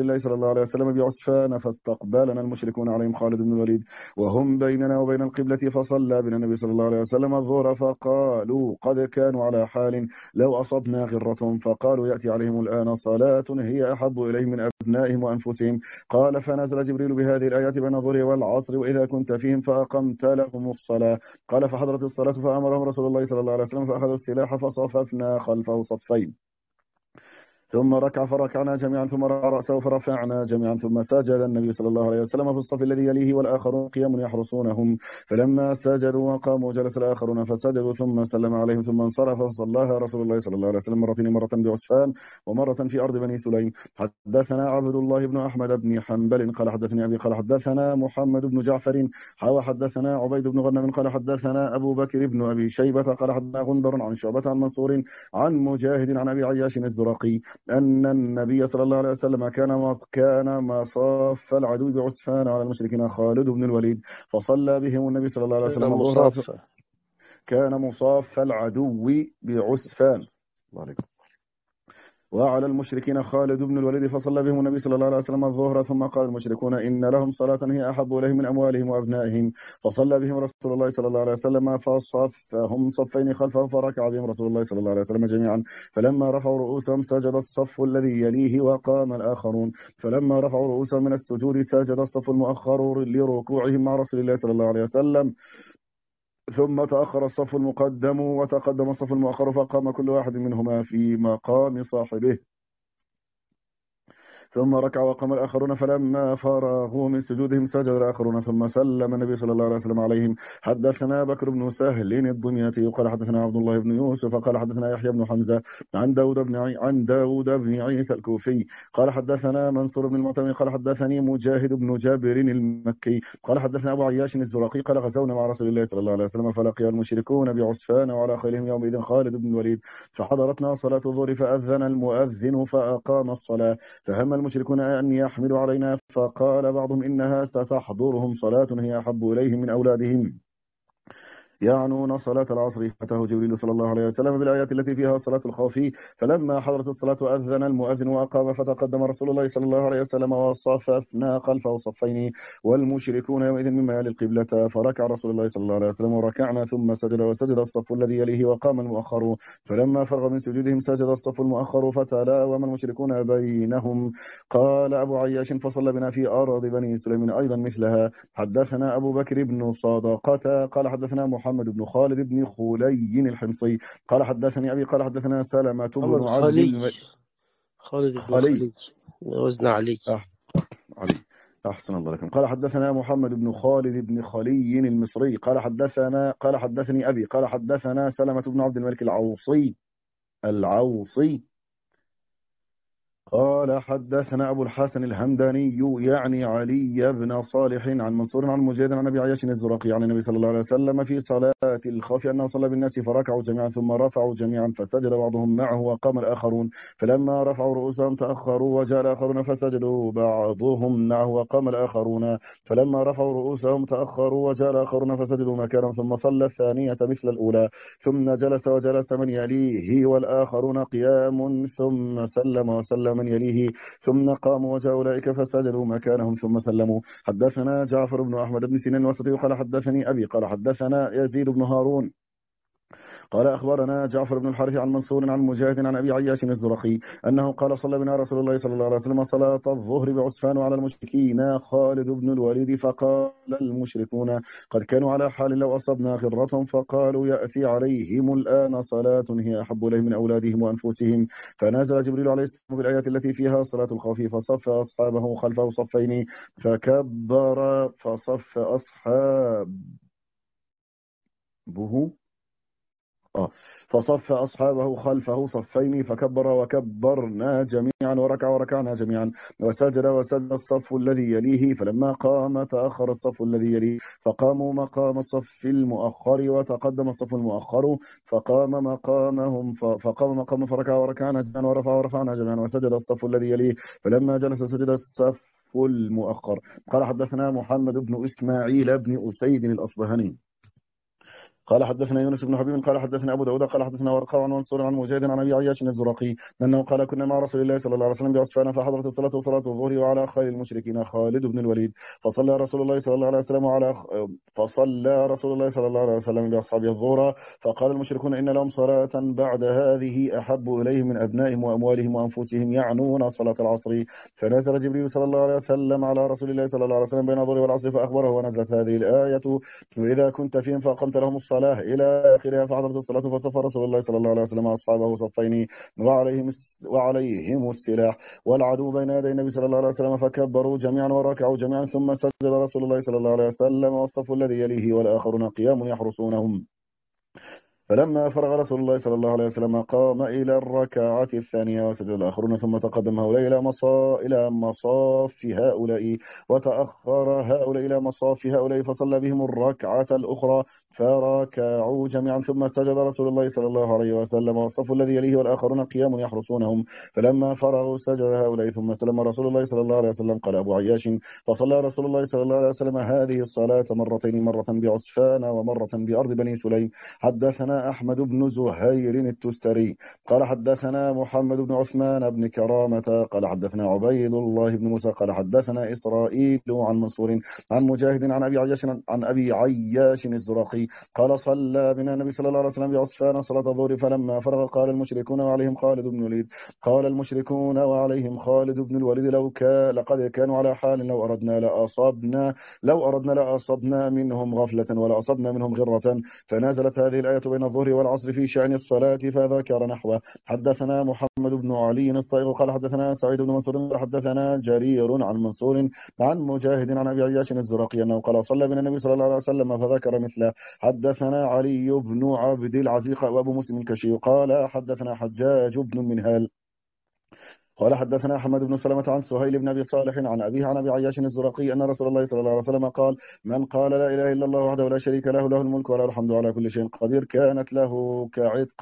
الله صلى الله عليه وسلم بعسفان فاستقبلنا المشركون عليهم خالد بن الوليد وهم بيننا وبين القبلة فصلى بنا النبي صلى الله عليه وسلم الظهر فقالوا قد كانوا على حال لو أصبنا غرتهم فقالوا يأتي عليهم الآن صلاة هي أحب إليهم من أبنائهم وأنفسهم. قال فنزل جبريل بهذه الآيات بين الظهر والعصر وإذا كنت فيهم فأقمت لهم الصلاة. قال فحضرت الصلاة فأمرهم رسول الله صلى الله عليه وسلم فأخذوا السلاح فصففنا خلفه صفين ثم ركع فركعنا جميعا ثم رفع رأسه فرفعنا جميعا ثم سجد النبي صلى الله عليه وسلم في الصف الذي يليه والآخرون قيام يحرسونهم فلما سجدوا وقاموا جلس الآخرون فسجدوا ثم سلم عليهم ثم انصرف فصلاها رسول الله صلى الله عليه وسلم مرتين مرة بعسفان ومرة في أرض بني سليم. حدثنا عبد الله بن أحمد بن حنبل قال حدثني أبي قال حدثنا محمد بن جعفر حاوى حدثنا عبيد بن غنم قال حدثنا أبو بكر بن أبي شيبة قال حدثنا غندر عن شعبة عن منصور عن مجاهد عن أبي عياش الزرقي أن النبي صلى الله عليه وسلم كان كان مصاف العدو بعسفان على المشركين خالد بن الوليد فصلى بهم النبي صلى الله عليه وسلم الظهر. كان مصاف العدو بعسفان وعلى المشركين خالد بن الوليد فصلى بهم النبي صلى الله عليه وسلم الظهر ثم قال المشركون إن لهم صلاة هي أحب إليهم من أموالهم وأبنائهم فصلى بهم رسول الله صلى الله عليه وسلم فصفهم صفين خلفه فركع بهم رسول الله صلى الله عليه وسلم جميعا فلما رفعوا رؤوسهم سجد الصف الذي يليه وقام الآخرون فلما رفعوا رؤوسهم من السجود سجد الصف المؤخر لركوعهم مع رسول الله صلى الله عليه وسلم ثم تأخر الصف المقدم وتقدم الصف المؤخر فقام كل واحد منهما في مقام صاحبه ثم ركع وقام الآخرون فلما فرغوا من سجودهم سجد الآخرون ثم سلم النبي صلى الله عليه وسلم عليهم. حدثنا بكر بن سهل الدمياطي قال حدثنا عبد الله بن يوسف قال حدثنا يحيى بن حمزة عن داود بن عي... عن داود بن عيسى الكوفي قال حدثنا منصور بن المعتمر قال حدثني مجاهد بن جابر المكي قال حدثنا أبو عياش الزرقي قال غزونا مع رسول الله صلى الله عليه وسلم فلقي المشركون بعسفان وعلى خيلهم يومئذ خالد بن الوليد فحضرتنا صلاة الظهر فأذن المؤذن فأقام الصلاة فهم المشركون أن يحملوا علينا فقال بعضهم إنها ستحضرهم صلاة هي أحب إليهم من أولادهم يعنون صلاة العصر. فتاه جبريل صلى الله عليه وسلم بالآيات التي فيها صلاة الخوف فلما حضرت الصلاة أذن المؤذن وأقام فتقدم رسول الله صلى الله عليه وسلم وصففنا خلفه صفين والمشركون يومئذ مما يلي القبلة فركع رسول الله صلى الله عليه وسلم وركعنا ثم سجد وسجد الصف الذي يليه وقام المؤخر فلما فرغ من سجودهم سجد الصف المؤخر فتلاوم المشركون بينهم. قال أبو عياش فصلى بنا في أرض بني سليم أيضا مثلها. حدثنا أبو بكر بن صادقة قال حدثنا محمد بن خالد بن خولي الحمصي قال حدثني أبي قال حدثنا سلمة بن عبد الم... خالد بن خالي وزن علي أح... علي أحسن الله لكم. قال حدثنا محمد بن خالد بن خلي المصري قال حدثنا قال حدثني أبي قال حدثنا سلمة بن عبد الملك العوصي العوصي قال حدثنا أبو الحسن الهمداني يعني علي بن صالح عن منصور عن مجاهد عن أبي عياش الزرقي عن النبي صلى الله عليه وسلم في صلاة الخوف أنه صلى بالناس فركعوا جميعا ثم رفعوا جميعا فسجد بعضهم معه وقام الآخرون فلما رفعوا رؤوسهم تأخروا وجاء الآخرون فسجدوا بعضهم معه وقام الآخرون فلما رفعوا رؤوسهم تأخروا وجاء الآخرون فسجدوا مكانهم ثم صلى الثانية مثل الأولى ثم جلس وجلس من يليه والآخرون قيام ثم سلم وسلم من يليه ثم قاموا وجاء أولئك فسجدوا مكانهم ثم سلموا. حدثنا جعفر بن أحمد بن سنان الوسطي قال حدثني أبي قال حدثنا يزيد بن هارون قال أخبرنا جعفر بن الحارث عن منصور عن مجاهد عن أبي عياش الزرقي أنه قال صلى بنا رسول الله صلى الله عليه وسلم صلاة الظهر بعسفان وعلى المشركين خالد بن الوليد فقال المشركون قد كانوا على حال لو أصبنا غرتهم فقالوا يأتي عليهم الآن صلاة هي أحب إليهم من أولادهم وأنفسهم فنزل جبريل عليه السلام بالآيات التي فيها صلاة الخوف فصف أصحابه خلفه صفين فكبر فصف أصحابه آه. فصف أصحابه خلفه صفين فكبر وكبرنا جميعا وركع وركعنا جميعا وسجد وسجد الصف الذي يليه فلما قام تأخر الصف الذي يليه فقاموا مقام الصف المؤخر وتقدم الصف المؤخر فقام مقامهم فقام مقام فركع وركعنا جميعا ورفع ورفعنا جميعا وسجد الصف الذي يليه فلما جلس سجد الصف المؤخر. قال حدثنا محمد بن إسماعيل بن أسيد الأصبهاني قال حدثنا يونس بن حبيب قال حدثنا أبو داود قال حدثنا ورقاء عن منصور عن مجاهد عن أبي عياش الزرقي أنه قال كنا مع رسول الله صلى الله عليه وسلم بعصفان فحضرت الصلاة وصلاة الظهر وعلى خير المشركين خالد بن الوليد فصلى رسول الله صلى الله عليه وسلم على فصلى رسول الله صلى الله عليه وسلم بأصحابه الظهر فقال المشركون إن لهم صلاة بعد هذه أحب إليهم من أبنائهم وأموالهم وأنفسهم يعنون صلاة العصر فنزل جبريل صلى الله عليه وسلم على رسول الله صلى الله عليه وسلم بين الظهر والعصر فأخبره ونزلت هذه الآية وإذا كنت فيهم فأقمت لهم الصلاة إلى آخرها فحضرت الصلاة فصف رسول الله صلى الله عليه وسلم أصحابه صفين وعليهم وعليهم السلاح والعدو بين يدي النبي صلى الله عليه وسلم فكبروا جميعا وركعوا جميعا ثم سجد رسول الله صلى الله عليه وسلم والصف الذي يليه والآخرون قيام يحرسونهم فلما فرغ رسول الله صلى الله عليه وسلم قام إلى الركعة الثانية وسجد الآخرون ثم تقدم هؤلاء إلى مصا إلى مصاف هؤلاء وتأخر هؤلاء إلى مصاف هؤلاء فصلى بهم الركعة الأخرى فركعوا جميعا ثم سجد رسول الله صلى الله عليه وسلم والصف الذي يليه والآخرون قيام يحرسونهم فلما فرغوا سجد هؤلاء ثم سلم رسول الله صلى الله عليه وسلم قال أبو عياش فصلى رسول الله صلى الله عليه وسلم هذه الصلاة مرتين مرة بعصفان ومرة بأرض بني سليم حدثنا أحمد بن زهير التستري قال حدثنا محمد بن عثمان بن كرامة قال حدثنا عبيد الله بن موسى قال حدثنا إسرائيل عن منصور عن مجاهد عن أبي عياش عن أبي عياش الزرقي قال صلى بنا النبي صلى الله عليه وسلم بعصفان صلاة الظهر فلما فرغ قال المشركون وعليهم خالد بن الوليد قال المشركون وعليهم خالد بن الوليد لو كان لقد كانوا على حال لو أردنا لأصبنا لو أردنا لأصبنا منهم غفلة ولا أصبنا منهم غرة فنزلت هذه الآية بين الظهر والعصر في شأن الصلاة فذكر نحوه حدثنا محمد بن علي الصائغ قال حدثنا سعيد بن منصور قال حدثنا جرير عن منصور عن مجاهد عن أبي عياش الزرقي أنه قال صلى بنا النبي صلى الله عليه وسلم فذكر مثله حدثنا علي بن عبد العزيز وأبو مسلم الكشي قال حدثنا حجاج بن منهال قال حدثنا أحمد بن سلمة عن سهيل بن أبي صالح عن أبيه عن أبي عياش الزرقي أن رسول الله صلى الله عليه وسلم قال من قال لا إله إلا الله وحده لا شريك له له الملك وله الحمد على كل شيء قدير كانت له كعتق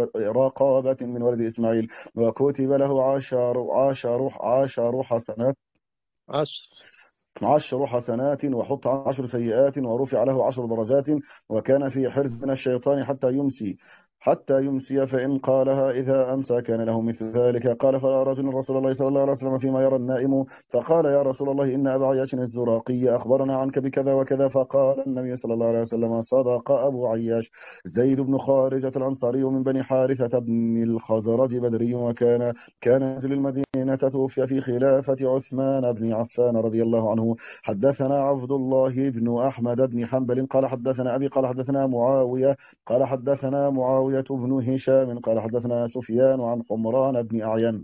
رقابة من ولد إسماعيل وكتب له عشر عشر عشر حسنات عشر عشر حسنات وحط عن عشر سيئات ورفع له عشر درجات وكان في حرز من الشيطان حتى يمسي حتى يمسي فإن قالها إذا أمسى كان له مثل ذلك قال فلا رجل رسول الله صلى الله عليه وسلم فيما يرى النائم فقال يا رسول الله إن أبا عياش الزراقي أخبرنا عنك بكذا وكذا فقال النبي صلى الله عليه وسلم صدق أبو عياش زيد بن خارجة الأنصاري من بني حارثة بن الخزرج بدري وكان كان ينزل المدينة توفي في خلافة عثمان بن عفان رضي الله عنه حدثنا عبد الله بن أحمد بن حنبل قال حدثنا أبي قال حدثنا معاوية قال حدثنا معاوية بن هشام قال حدثنا سفيان عن حمران بن أعين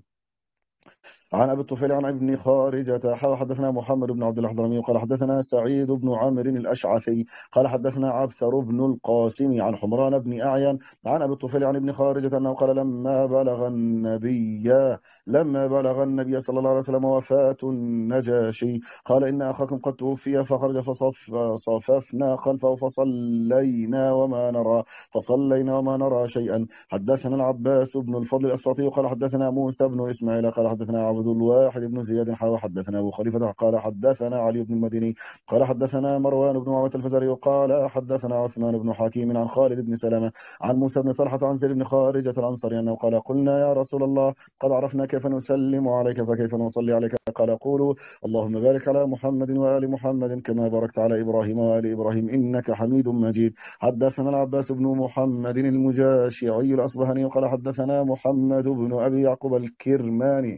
عن أبي الطفيل عن ابن خارجة حدثنا محمد بن عبد الحضرمي قال حدثنا سعيد بن عمرو الأشعثي قال حدثنا عبثر بن القاسم عن حمران بن أعين عن أبي الطفيل عن ابن خارجة أنه قال لما بلغ النبي لما بلغ النبي صلى الله عليه وسلم وفاة النجاشي قال إن أخاكم قد توفي فخرج فصففنا خلفه فصلينا وما نرى فصلينا وما نرى شيئا حدثنا العباس بن الفضل الأسفطي قال حدثنا موسى بن إسماعيل قال حدثنا عبد الواحد بن زياد حاول حدثنا أبو خليفة قال حدثنا علي بن المديني قال حدثنا مروان بن معاوية الفزاري قال حدثنا عثمان بن حكيم عن خالد بن سلامة عن موسى بن طلحة عن زيد بن خارجة الأنصاري أنه قال قلنا يا رسول الله قد عرفنا كيف نسلم عليك فكيف نصلي عليك قال قولوا اللهم بارك على محمد وآل محمد كما باركت على إبراهيم وآل إبراهيم إنك حميد مجيد حدثنا العباس بن محمد المجاشعي الأصبهاني قال حدثنا محمد بن أبي يعقوب الكرماني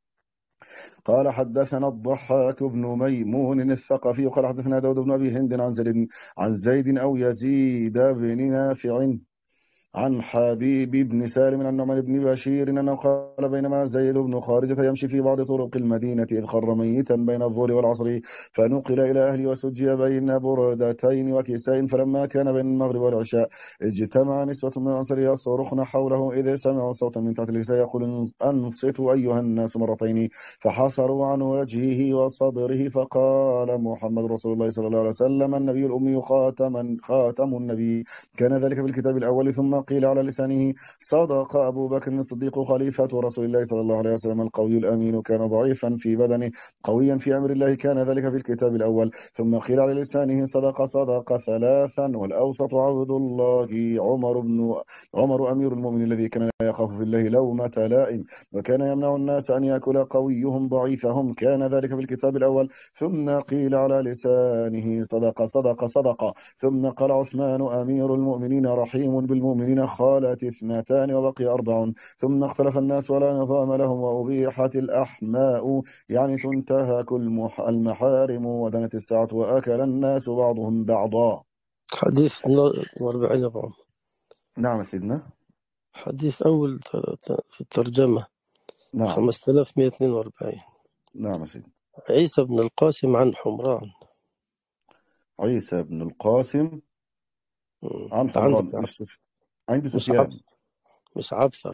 قال حدثنا الضحاك بن ميمون الثقفي قال حدثنا داود بن أبي هند عن زيد عن زيد أو يزيد بن نافع عن حبيب بن سالم عن نعمان بن بشير أنه قال بينما زيد بن خارجة يمشي في بعض طرق المدينة إذ خر ميتا بين الظهر والعصر فنقل إلى أهله وسجي بين بردتين وكيسين فلما كان بين المغرب والعشاء اجتمع نسوة من الأنصار يصرخن حوله إذ سمعوا صوتا من تحت الكساء يقول أنصتوا أيها الناس مرتين فحصروا عن وجهه وصدره فقال محمد رسول الله صلى الله عليه وسلم النبي الأمي خاتم خاتم النبي كان ذلك في الكتاب الأول ثم قيل على لسانه صدق أبو بكر الصديق خليفة رسول الله صلى الله عليه وسلم القوي الأمين كان ضعيفا في بدنه قويا في أمر الله كان ذلك في الكتاب الأول. ثم قيل على لسانه صدق صدق ثلاثا والأوسط عبد الله عمر بن عمر أمير المؤمنين الذي كان لا يخاف في الله لومة لائم وكان يمنع الناس أن يأكل قويهم ضعيفهم كان ذلك في الكتاب الأول. ثم قيل على لسانه صدق صدق صدق. ثم قال عثمان أمير المؤمنين رحيم بالمؤمنين خالت اثنتان وبقي أربع. ثم اختلف الناس ولا نظام لهم وأبيحت الأحماء يعني تنتهك المحارم ودنت الساعة وأكل الناس بعضهم بعضا. حديث أربعين أربعة. نعم سيدنا. حديث أول في الترجمة. نعم. خمسة آلاف ومئة واثنين وأربعين. نعم سيدنا. عيسى بن القاسم عن حمران. عيسى بن القاسم عن حمران مش عند سفيان مش عبثر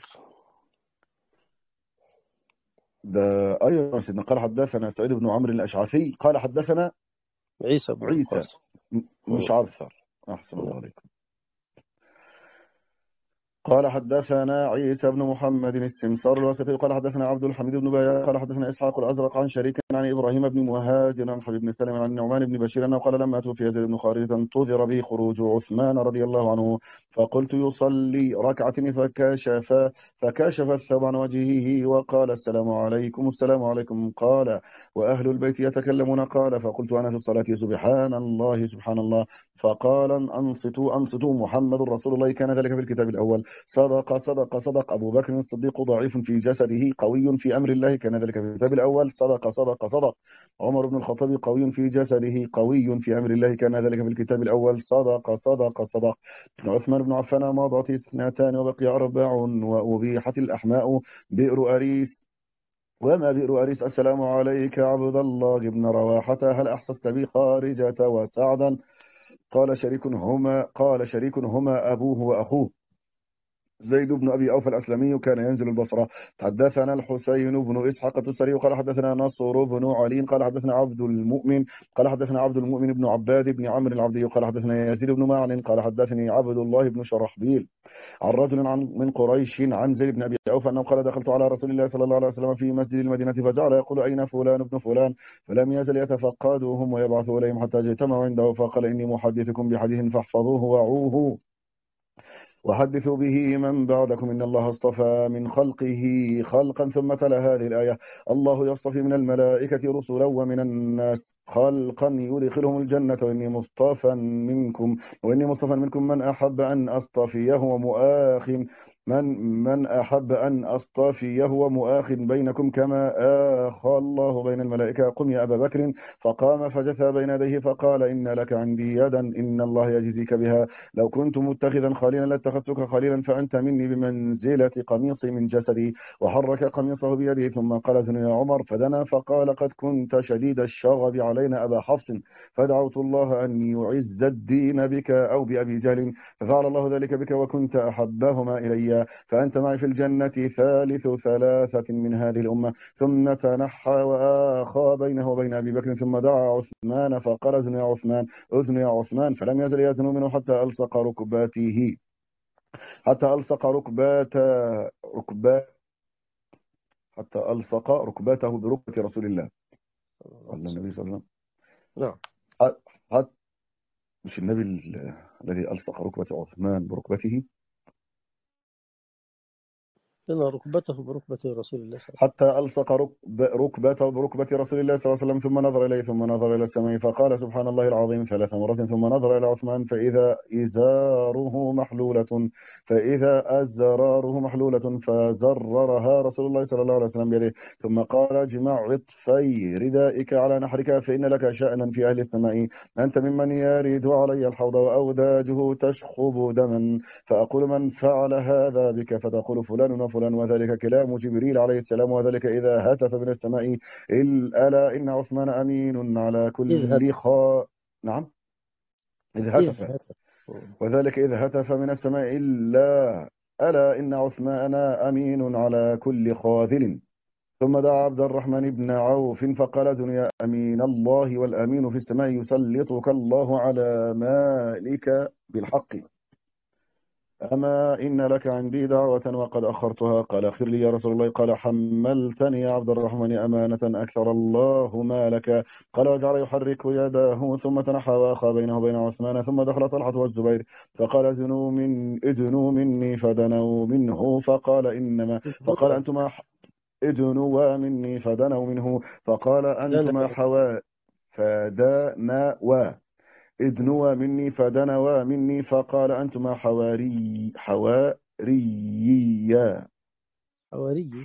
ده. أيوة سيدنا. قال حدثنا سعيد بن عمرو الأشعثي قال حدثنا عيسى بن عيسى القاسم مش عبثر. أحسن الله عليكم. قال حدثنا عيسى بن محمد السمسار الواسطي قال حدثنا عبد الحميد بن بيان قال حدثنا إسحاق الأزرق عن شريك عن إبراهيم بن مهاجر عن حبيب بن سلم عن النعمان بن بشير أنه قال لما توفي زيد بن خالد انتظر به خروج عثمان رضي الله عنه فقلت يصلي ركعتين فكشف فكشف الثوب عن وجهه وقال السلام عليكم السلام عليكم قال وأهل البيت يتكلمون قال فقلت أنا في الصلاة سبحان الله سبحان الله فقال أنصتوا أنصتوا محمد رسول الله كان ذلك في الكتاب الأول. صدق صدق صدق أبو بكر الصديق ضعيف في جسده قوي في أمر الله كان ذلك في الكتاب الأول. صدق صدق صدق عمر بن الخطاب قوي في جسده قوي في أمر الله كان ذلك في الكتاب الأول. صدق صدق صدق عثمان بن عفان مضت اثنتان وبقي أربع وأبيحت الأحماء بئر أريس. وما بئر أريس السلام عليك عبد الله بن رواحة هل أحسست بي خارجة وسعدا قال شريك هما قال شريك هما أبوه وأخوه زيد بن أبي أوفى الأسلمي كان ينزل البصرة. حدثنا الحسين بن إسحاق التستري قال حدثنا نصر بن علي قال حدثنا عبد المؤمن قال حدثنا عبد المؤمن بن عباد بن عمرو العبدي قال حدثنا يزيد بن معن قال حدثني عبد الله بن شرحبيل عن رجل عن من قريش عن زيد بن أبي أوفى أنه قال دخلت على رسول الله صلى الله عليه وسلم في مسجد المدينة فجعل يقول أين فلان ابن فلان فلم يزل يتفقدهم ويبعث إليهم حتى اجتمعوا عنده فقال إني محدثكم بحديث فاحفظوه وعوه وحدثوا به من بعدكم إن الله اصطفى من خلقه خلقا. ثم تلا هذه الآية الله يصطفي من الملائكة رسلا ومن الناس خلقا يدخلهم الجنة وإني مصطفى منكم وإني مصطفى منكم من أحب أن أصطفيه ومؤاخ من من أحب أن أصطفيه ومؤاخ بينكم كما آخى الله بين الملائكة قم يا أبا بكر فقام فجثى بين يديه فقال إن لك عندي يدا إن الله يجزيك بها لو كنت متخذا خليلا لاتخذتك خليلا فأنت مني بمنزلة قميصي من جسدي وحرك قميصه بيده ثم قال اذن يا عمر فدنا فقال قد كنت شديد الشغب علينا أبا حفص فدعوت الله أن يعز الدين بك أو بأبي جهل ففعل الله ذلك بك وكنت أحبهما إلي فأنت معي في الجنة ثالث ثلاثة من هذه الأمة. ثم تنحى وآخى بينه وبين أبي بكر ثم دعا عثمان فقال اذن يا عثمان اذن يا عثمان فلم يزل يدن منه حتى ألصق ركباته حتى ألصق ركبات ركبات حتى ألصق ركباته بركبة رسول الله صلى النبي صلى الله عليه وسلم. نعم. حتى مش النبي الذي ألصق ركبة عثمان بركبته إن ركبته بركبة رسول الله صلى الله عليه وسلم حتى ألصق ركب ركبته بركبة رسول الله صلى الله عليه وسلم ثم نظر إليه ثم نظر إلى السماء فقال سبحان الله العظيم ثلاث مرات ثم نظر إلى عثمان فإذا إزاره محلولة فإذا أزراره محلولة فزررها رسول الله صلى الله عليه وسلم بيده ثم قال اجمع عطفي ردائك على نحرك فإن لك شأنا في أهل السماء أنت ممن يرد علي الحوض وأوداجه تشخب دما فأقول من فعل هذا بك فتقول فلان وفلان وذلك كلام جبريل عليه السلام وذلك إذا هتف من السماء ألا إن عثمان أمين على كل خا نعم إذ هتف وذلك إذا هتف من السماء إلا ألا إن عثمان أمين على كل خاذل. ثم دعا عبد الرحمن بن عوف فقال أذن يا أمين الله والأمين في السماء يسلطك الله على مالك بالحق أما إن لك عندي دعوة وقد أخرتها. قال أخر لي يا رسول الله. قال حملتني يا عبد الرحمن أمانة أكثر الله ما لك. قال وجعل يحرك يداه ثم تنحى وأخى بينه وبين عثمان ثم دخل طلحة والزبير فقال ادنوا من ادنوا مني فدنوا منه فقال إنما فقال أنتما ادنوا مني فدنوا منه فقال أنتما حوا فدنوا ادنوا مني فدنوا مني فقال أنتما حواري حواريا حواري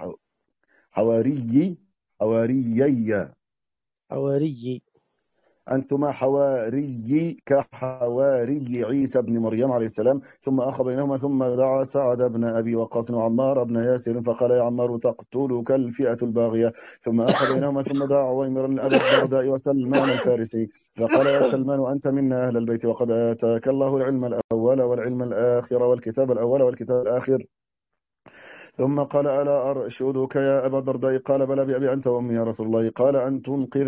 حواري حواريي حواري أنتما حواري كحواري عيسى بن مريم عليه السلام. ثم أخى بينهما ثم دعا سعد بن أبي وقاص وعمار بن ياسر فقال يا عمار تقتلك الفئة الباغية. ثم أخى بينهما ثم دعا عويمر أبا الدرداء وسلمان الفارسي فقال يا سلمان أنت منا أهل البيت وقد آتاك الله العلم الأول والعلم الآخر والكتاب الأول والكتاب الآخر. ثم قال ألا أرشدك يا أبا الدرداء؟ قال بلى بأبي أنت وأمي يا رسول الله. قال أن تنقذ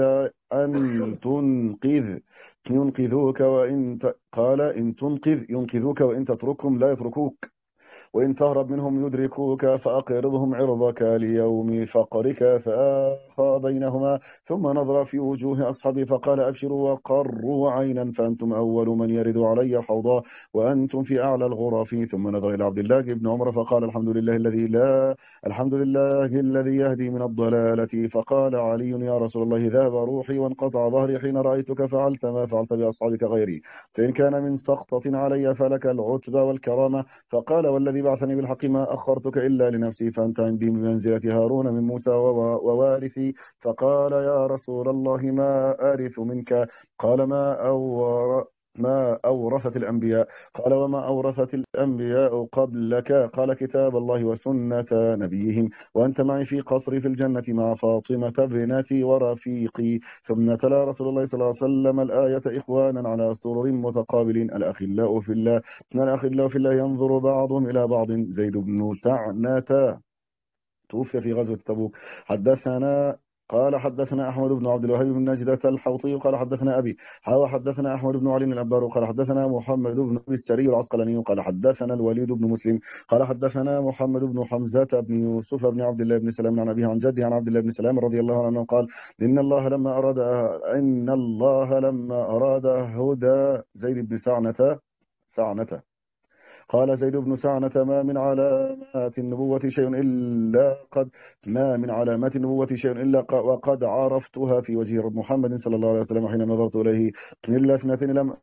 أن تنقذ ينقذوك وإن ت... قال إن تنقذ ينقذوك وإن تتركهم لا يتركوك وإن تهرب منهم يدركوك فأقرضهم عرضك ليوم فقرك. فآخى بينهما ثم نظر في وجوه أصحابه فقال أبشروا وقروا عينا فأنتم أول من يرد علي حوضا وأنتم في أعلى الغرف. ثم نظر إلى عبد الله بن عمر فقال الحمد لله الذي لا الحمد لله الذي يهدي من الضلالة. فقال علي يا رسول الله ذهب روحي وانقطع ظهري حين رأيتك فعلت ما فعلت بأصحابك غيري فإن كان من سقطة علي فلك العتبى والكرامة. فقال والذي بعثني بالحق ما أخرتك إلا لنفسي فأنت عندي بمنزلة هارون من موسى ووارثي. فقال يا رسول الله ما أرث منك؟ قال ما أور ما أورثت الأنبياء. قال وما أورثت الأنبياء قبلك؟ قال كتاب الله وسنة نبيهم وأنت معي في قصري في الجنة مع فاطمة ابنتي ورفيقي. ثم تلا رسول الله صلى الله عليه وسلم الآية إخوانا على سرر متقابلين الأخلاء في الله الأخلاء في الله ينظر بعضهم إلى بعض. زيد بن سعنة توفي في غزوة تبوك. حدثنا قال حدثنا أحمد بن عبد الوهاب بن نجدة الحوطي قال حدثنا أبي حاول حدثنا أحمد بن علي الأبار قال حدثنا محمد بن أبي السري العسقلاني قال حدثنا الوليد بن مسلم قال حدثنا محمد بن حمزة بن يوسف بن عبد الله بن سلام عن أبيه عن جده عن عبد الله بن سلام رضي الله عنه قال إن الله لما أراد إن الله لما أراد هدى زيد بن سعنة سعنة قال زيد بن سعنة ما من علامات النبوة شيء إلا قد ما من علامات النبوة شيء إلا وقد عرفتها في وجه محمد صلى الله عليه وسلم حين نظرت إليه إلا اثنتين لم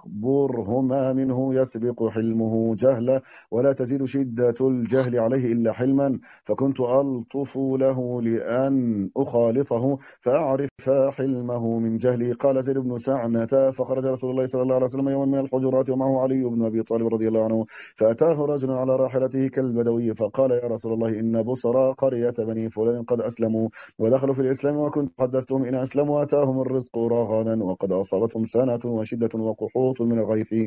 أخبرهما منه يسبق حلمه جهلا ولا تزيد شدة الجهل عليه إلا حلما فكنت ألطف له لأن أخالطه فأعرف حلمه من جهلي. قال زيد بن سعنة فخرج رسول الله صلى الله عليه وسلم يوما من الحجرات ومعه علي بن أبي طالب رضي الله عنه فأتاه رجل على راحلته كالبدوي فقال يا رسول الله إن بصرى قرية بني فلان قد أسلموا ودخلوا في الإسلام وكنت حدثتهم إن أسلموا أتاهم الرزق رغدا وقد أصابتهم سنة وشدة وقحوط من الغيث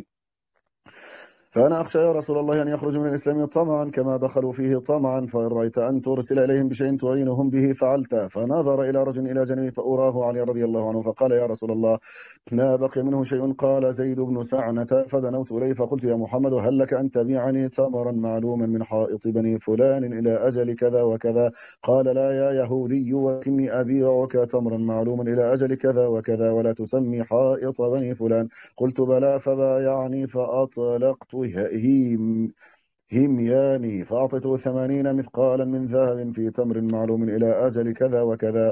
فأنا أخشى يا رسول الله أن يخرجوا من الإسلام طمعا كما دخلوا فيه طمعا فإن رأيت أن ترسل إليهم بشيء تعينهم به فعلت. فنظر إلى رجل إلى جنبه فأراه علي رضي الله عنه فقال يا رسول الله ما بقي منه شيء. قال زيد بن سعنة فدنوت إليه فقلت يا محمد هل لك أن تبيعني تمرا معلوما من حائط بني فلان إلى أجل كذا وكذا؟ قال لا يا يهودي ولكني أبيعك تمرا معلوما إلى أجل كذا وكذا ولا تسمي حائط بني فلان. قلت بلى فبايعني فأطلقت هيم همياني فأعطيته ثمانين مثقالا من ذهب في تمر معلوم إلى أجل كذا وكذا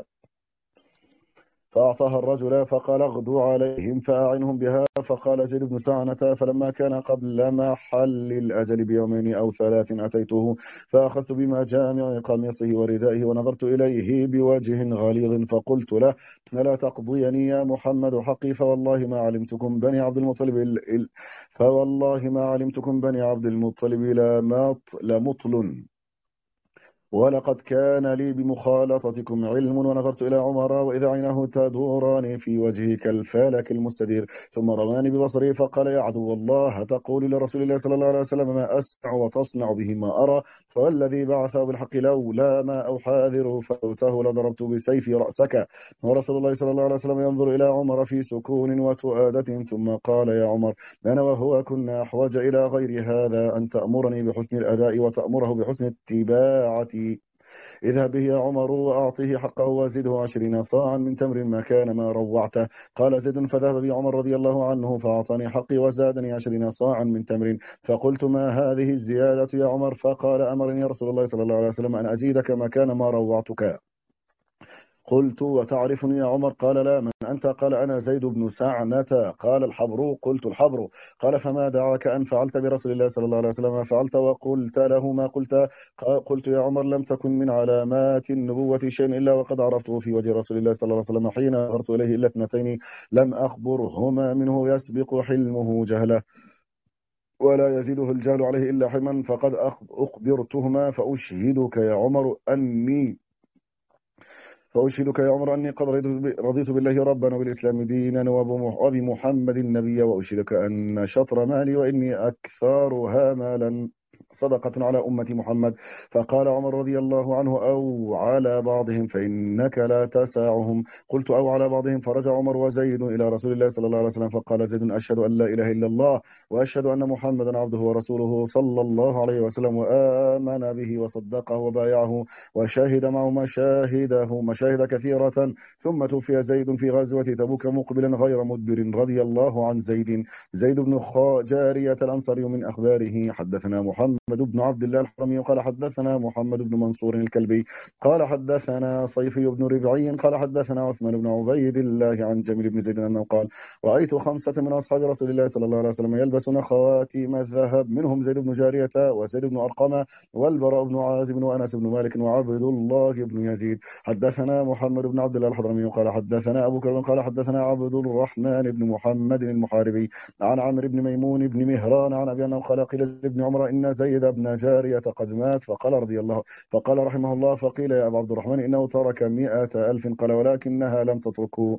فأعطاها الرجل فقال اغدوا عليهم فأعنهم بها. فقال زيد بن سعنة فلما كان قبل محل الأجل بيومين أو ثلاث أتيته فأخذت بمجامع قميصه وردائه ونظرت إليه بوجه غليظ فقلت له لا تقضيني يا محمد حقي فوالله ما علمتكم بني عبد المطلب ال... ال... فوالله ما علمتكم بني عبد المطلب لمطل ولقد كان لي بمخالطتكم علم ونظرت إلى عمر وإذا عينه تدوران في وجهه كالفلك المستدير ثم رماني ببصري فقال يا عدو الله تقول لرسول الله صلى الله عليه وسلم ما أسمع وتصنع به ما أرى فوالذي بعثه بالحق لولا ما أحاذر فوته لضربت بسيفي رأسك. ورسول الله صلى الله عليه وسلم ينظر إلى عمر في سكون وتؤادة ثم قال يا عمر أنا وهو كنا أحوج إلى غير هذا أن تأمرني بحسن الأداء وتأمره بحسن اتباعتي. اذهب به يا عمر وأعطيه حقه وزده عشرين صاعا من تمر ما كان ما روعته. قال زيد فذهب بي عمر رضي الله عنه فأعطاني حقي وزادني عشرين صاعا من تمر. فقلت ما هذه الزيادة يا عمر؟ فقال أمرني رسول الله صلى الله عليه وسلم أن أزيدك ما كان ما روعتك. قلت وتعرفني يا عمر؟ قال لا. من أنت؟ قال أنا زيد بن سعنة. قال الحبر؟ قلت الحبر. قال فما دعاك أن فعلت برسول الله صلى الله عليه وسلم ما فعلت وقلت له ما قلت؟ قلت يا عمر لم تكن من علامات النبوة شيء إلا وقد عرفته في وجه رسول الله صلى الله عليه وسلم حين نظرت إليه إلا اثنتين لم أخبرهما منه يسبق حلمه جهله ولا يزيده الجهل عليه إلا حلما فقد أخبرتهما. فأشهدك يا عمر أني فأشهدك يا عمر أني قد رضيت بالله ربا وبالإسلام دينا وبمحمد نبيا وأشهدك أن شطر مالي وإني أكثرها مالا صدقة على أمة محمد. فقال عمر رضي الله عنه أو على بعضهم فإنك لا تساعهم. قلت أو على بعضهم. فرجع عمر وزيد إلى رسول الله صلى الله عليه وسلم فقال زيد أشهد أن لا إله إلا الله وأشهد أن محمدا عبده ورسوله صلى الله عليه وسلم وآمن به وصدقه وبايعه وشاهد معه مشاهده مشاهد كثيرة. ثم توفي زيد في غزوة تبوك مقبلا غير مدبر رضي الله عن زيد. زيد بن جارية الأنصاري من أخباره حدثنا محمد بن عبد الله الحرمي قال حدثنا محمد بن منصور الكلبي قال حدثنا صيفي بن ربعي قال حدثنا عثمان بن عبيد الله عن جميل بن زيد أنه قال رأيت خمسة من أصحاب رسول الله صلى الله عليه وسلم يلبسون خواتيم الذهب منهم زيد بن جارية وزيد بن أرقم والبراء بن عازب وأنس بن مالك وعبد الله بن يزيد. حدثنا محمد بن عبد الله الحضرمي قال حدثنا أبو كرم قال حدثنا عبد الرحمن بن محمد المحاربي عن عمرو بن ميمون بن مهران عن أبي أنه قال قيل لابن عمر إن زيد بن جارية قد مات فقال رضي الله فقال رحمه الله فقيل يا أبا عبد الرحمن إنه ترك مئة ألف قال ولكنها لم تتركه.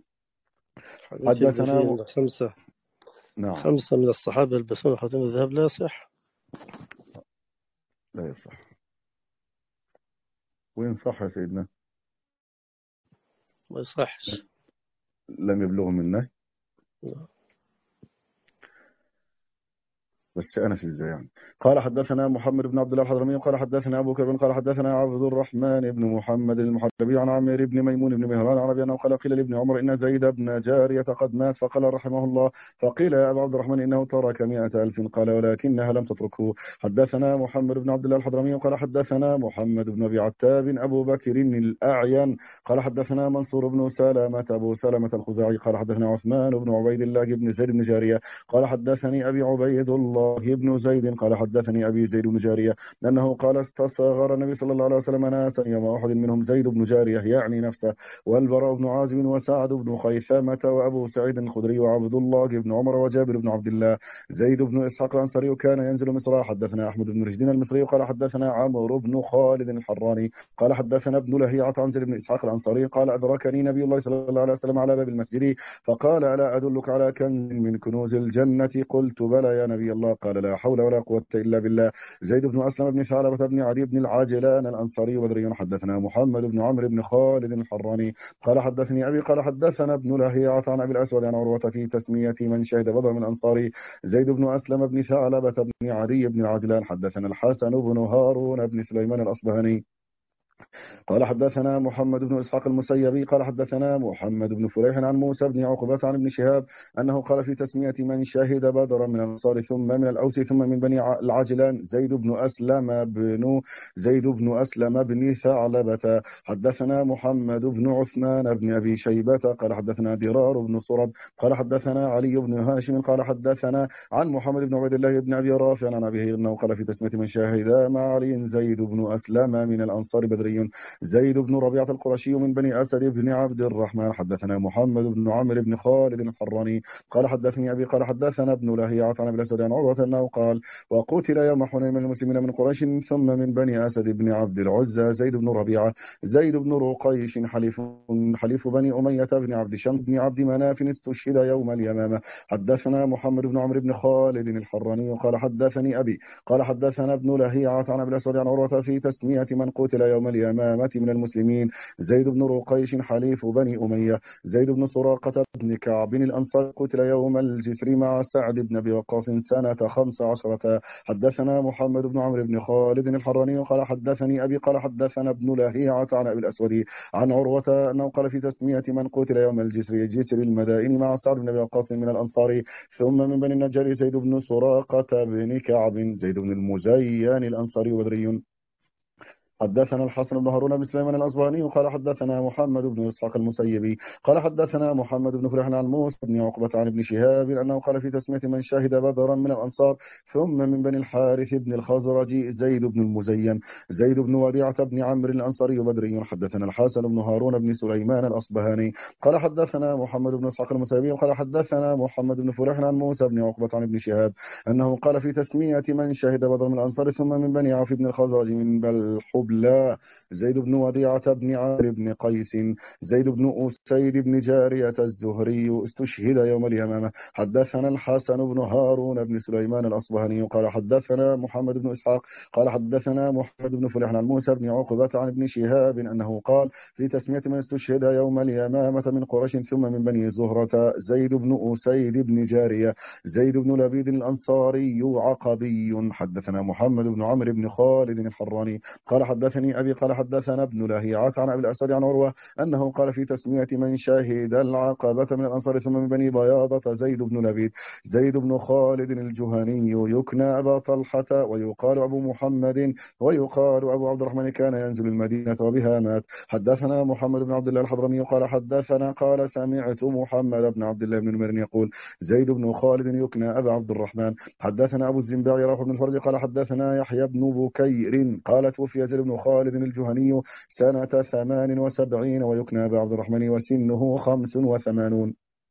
حدثنا خمسة نعم خمسة من الصحابة يلبسون خاتم الذهب لا يصح لا يصح. وين صح يا سيدنا؟ ما يصحش لم يبلغ منه لا. بس أنس ازاي يعني؟ قال حدثنا محمد بن عبد الله الحضرمي قال حدثنا أبو كرب قال حدثنا عبد الرحمن بن محمد المحربي عن عمرو بن ميمون بن مهران عن أبي أنه قال قيل لابن عمر إن زيد بن جارية قد مات فقال رحمه الله فقيل يا أبا عبد الرحمن إنه ترك مئة ألف قال ولكنها لم تتركه. حدثنا محمد بن عبد الله الحضرمي قال حدثنا محمد بن أبي عتاب أبو بكر الأعين قال حدثنا منصور بن سلامة أبو سلمة الخزاعي قال حدثنا عثمان بن عبيد الله بن زيد بن جارية قال حدثني أبي عبيد الله ابن زيد قال حدثني أبي زيد بن جارية أنه قال استصغر النبي صلى الله عليه وسلم ناسا يوم أحد منهم زيد بن جارية يعني نفسه والبراء بن عازب وسعد بن خيثمة وأبو سعيد الخدري وعبد الله بن عمر وجابر بن عبد الله. زيد بن إسحاق الأنصاري كان ينزل مصر. حدثنا أحمد بن رشدين المصري قال حدثنا عمرو بن خالد الحراني قال حدثنا ابن لهيعة عن زيد بن إسحاق الأنصاري قال أدركني نبي الله صلى الله عليه وسلم على باب المسجد فقال ألا أدلك على كنز من كنوز الجنة؟ قلت بلى يا نبي الله. قال لا حول ولا قوة إلا بالله. زيد بن أسلم بن ثعلبة بن عدي بن العاجلان الأنصاري بدري. حدثنا محمد بن عمرو بن خالد الحراني قال حدثني أبي قال حدثنا ابن لهيعة عن أبي الأسود عن عروة في تسمية من شهد بدر من الأنصار زيد بن أسلم بن ثعلبة بن عدي بن العاجلان. حدثنا الحسن بن هارون بن سليمان الأصبهاني قال حدثنا محمد بن إسحاق المسيبي قال حدثنا محمد بن فليح عن موسى بن عقبة عن ابن شهاب أنه قال في تسمية من شهد بدرا من الأنصار ثم من الأوس ثم من بني العاجلان زيد بن أسلم بن زيد بن أسلم بن ثعلبة. حدثنا محمد بن عثمان بن أبي شيبة قال حدثنا درار بن صرد قال حدثنا علي بن هاشم قال حدثنا عن محمد بن عبد الله بن أبي رافع عن أبيه أنه قال في تسمية من شهد مع علي زيد بن أسلم من الأنصار بدري وبدري. زيد بن ربيعة القرشي من بني أسد بن عبد الرحمن حدثنا محمد بن عمرو بن خالد الحراني قال حدثني أبي قال حدثنا ابن لهيعة عن أبي الأسود عن عروة أنه قال وقتل يوم حنين من المسلمين من قريش ثم من بني أسد بن عبد العزى زيد بن ربيعة زيد بن رقيش حليف حليف بني أمية بن عبد شمس بن عبد مناف استشهد يوم اليمامة. حدثنا محمد بن عمرو بن خالد الحراني قال حدثني أبي قال حدثنا ابن لهيعة عن أبي الأسود عن عروة في تسمية من قتل يوم اليمامة من المسلمين زيد بن رقيش حليف بني أمية زيد بن سراقة بن كعب الأنصار قتل يوم الجسر مع سعد بن أبي وقاص سنة خمس عشرة. حدثنا محمد بن عمرو بن خالد الحراني قال حدثني أبي قال حدثنا ابن لهيعة عن أبي الأسود عن عروة أنه قال في تسمية من قتل يوم الجسر جسر المدائن مع سعد بن أبي وقاص من الأنصار ثم من بني النجار زيد بن سراقة بن كعب زيد بن المزين الأنصاري وبدري. حدثنا الحسن بن هارون بن سليمان الأصبهاني قال حدثنا محمد بن إسحاق المسيبي قال حدثنا محمد بن فليح عن موسى بن عقبة عن ابن شهاب أنه قال في تسمية من شهد بدرا من الأنصار ثم من بني الحارث بن الخزرج زيد بن المزين زيد بن وديعة بن عمرو الأنصاري بدري. حدثنا الحسن بن هارون بن سليمان الأصبهاني قال حدثنا محمد بن إسحاق المسيبي قال حدثنا محمد بن فليح عن موسى بن عقبة عن ابن شهاب أنه قال في تسمية من شهد بدرا من الأنصار ثم من بني عوف بن الخزرج من بلحب لا زيد بن وديعة بن عامر بن قيس زيد بن أسيد بن جارية الزهري استشهد يوم اليمامة. حدثنا الحسن بن هارون بن سليمان الأصبهاني قال حدثنا محمد بن إسحاق قال حدثنا محمد بن فليح عن موسى بن عقبة عن ابن شهاب أنه قال في تسمية من استشهد يوم اليمامة من قريش ثم من بني زهرة زيد بن أسيد بن جارية زيد بن لبيد الأنصاري عقبي. حدثنا محمد بن عمرو بن خالد الحراني قال حدثني أبي قال حدثنا ابن لهيعة عن أبي الأسود عن عروة أنه قال في تسمية من شهد العقبة من الأنصار ثم من بني بياضة زيد بن لبيد زيد بن خالد الجهني يكنى أبا طلحة ويقال أبو محمد ويقال أبو عبد الرحمن كان ينزل المدينة وبها مات. حدثنا محمد بن عبد الله الحضرمي قال حدثنا قال سمعت محمد بن عبد الله بن نمير يقول زيد بن خالد يكنى أبا عبد الرحمن. حدثنا أبو الزنباعي روح بن الفرج قال حدثنا يحيى بن بكير قال توفي زيد بن خالد الجهني سنة ثمان وسبعين ويكنى أبا عبد الرحمن وسنه خمس وثمانون.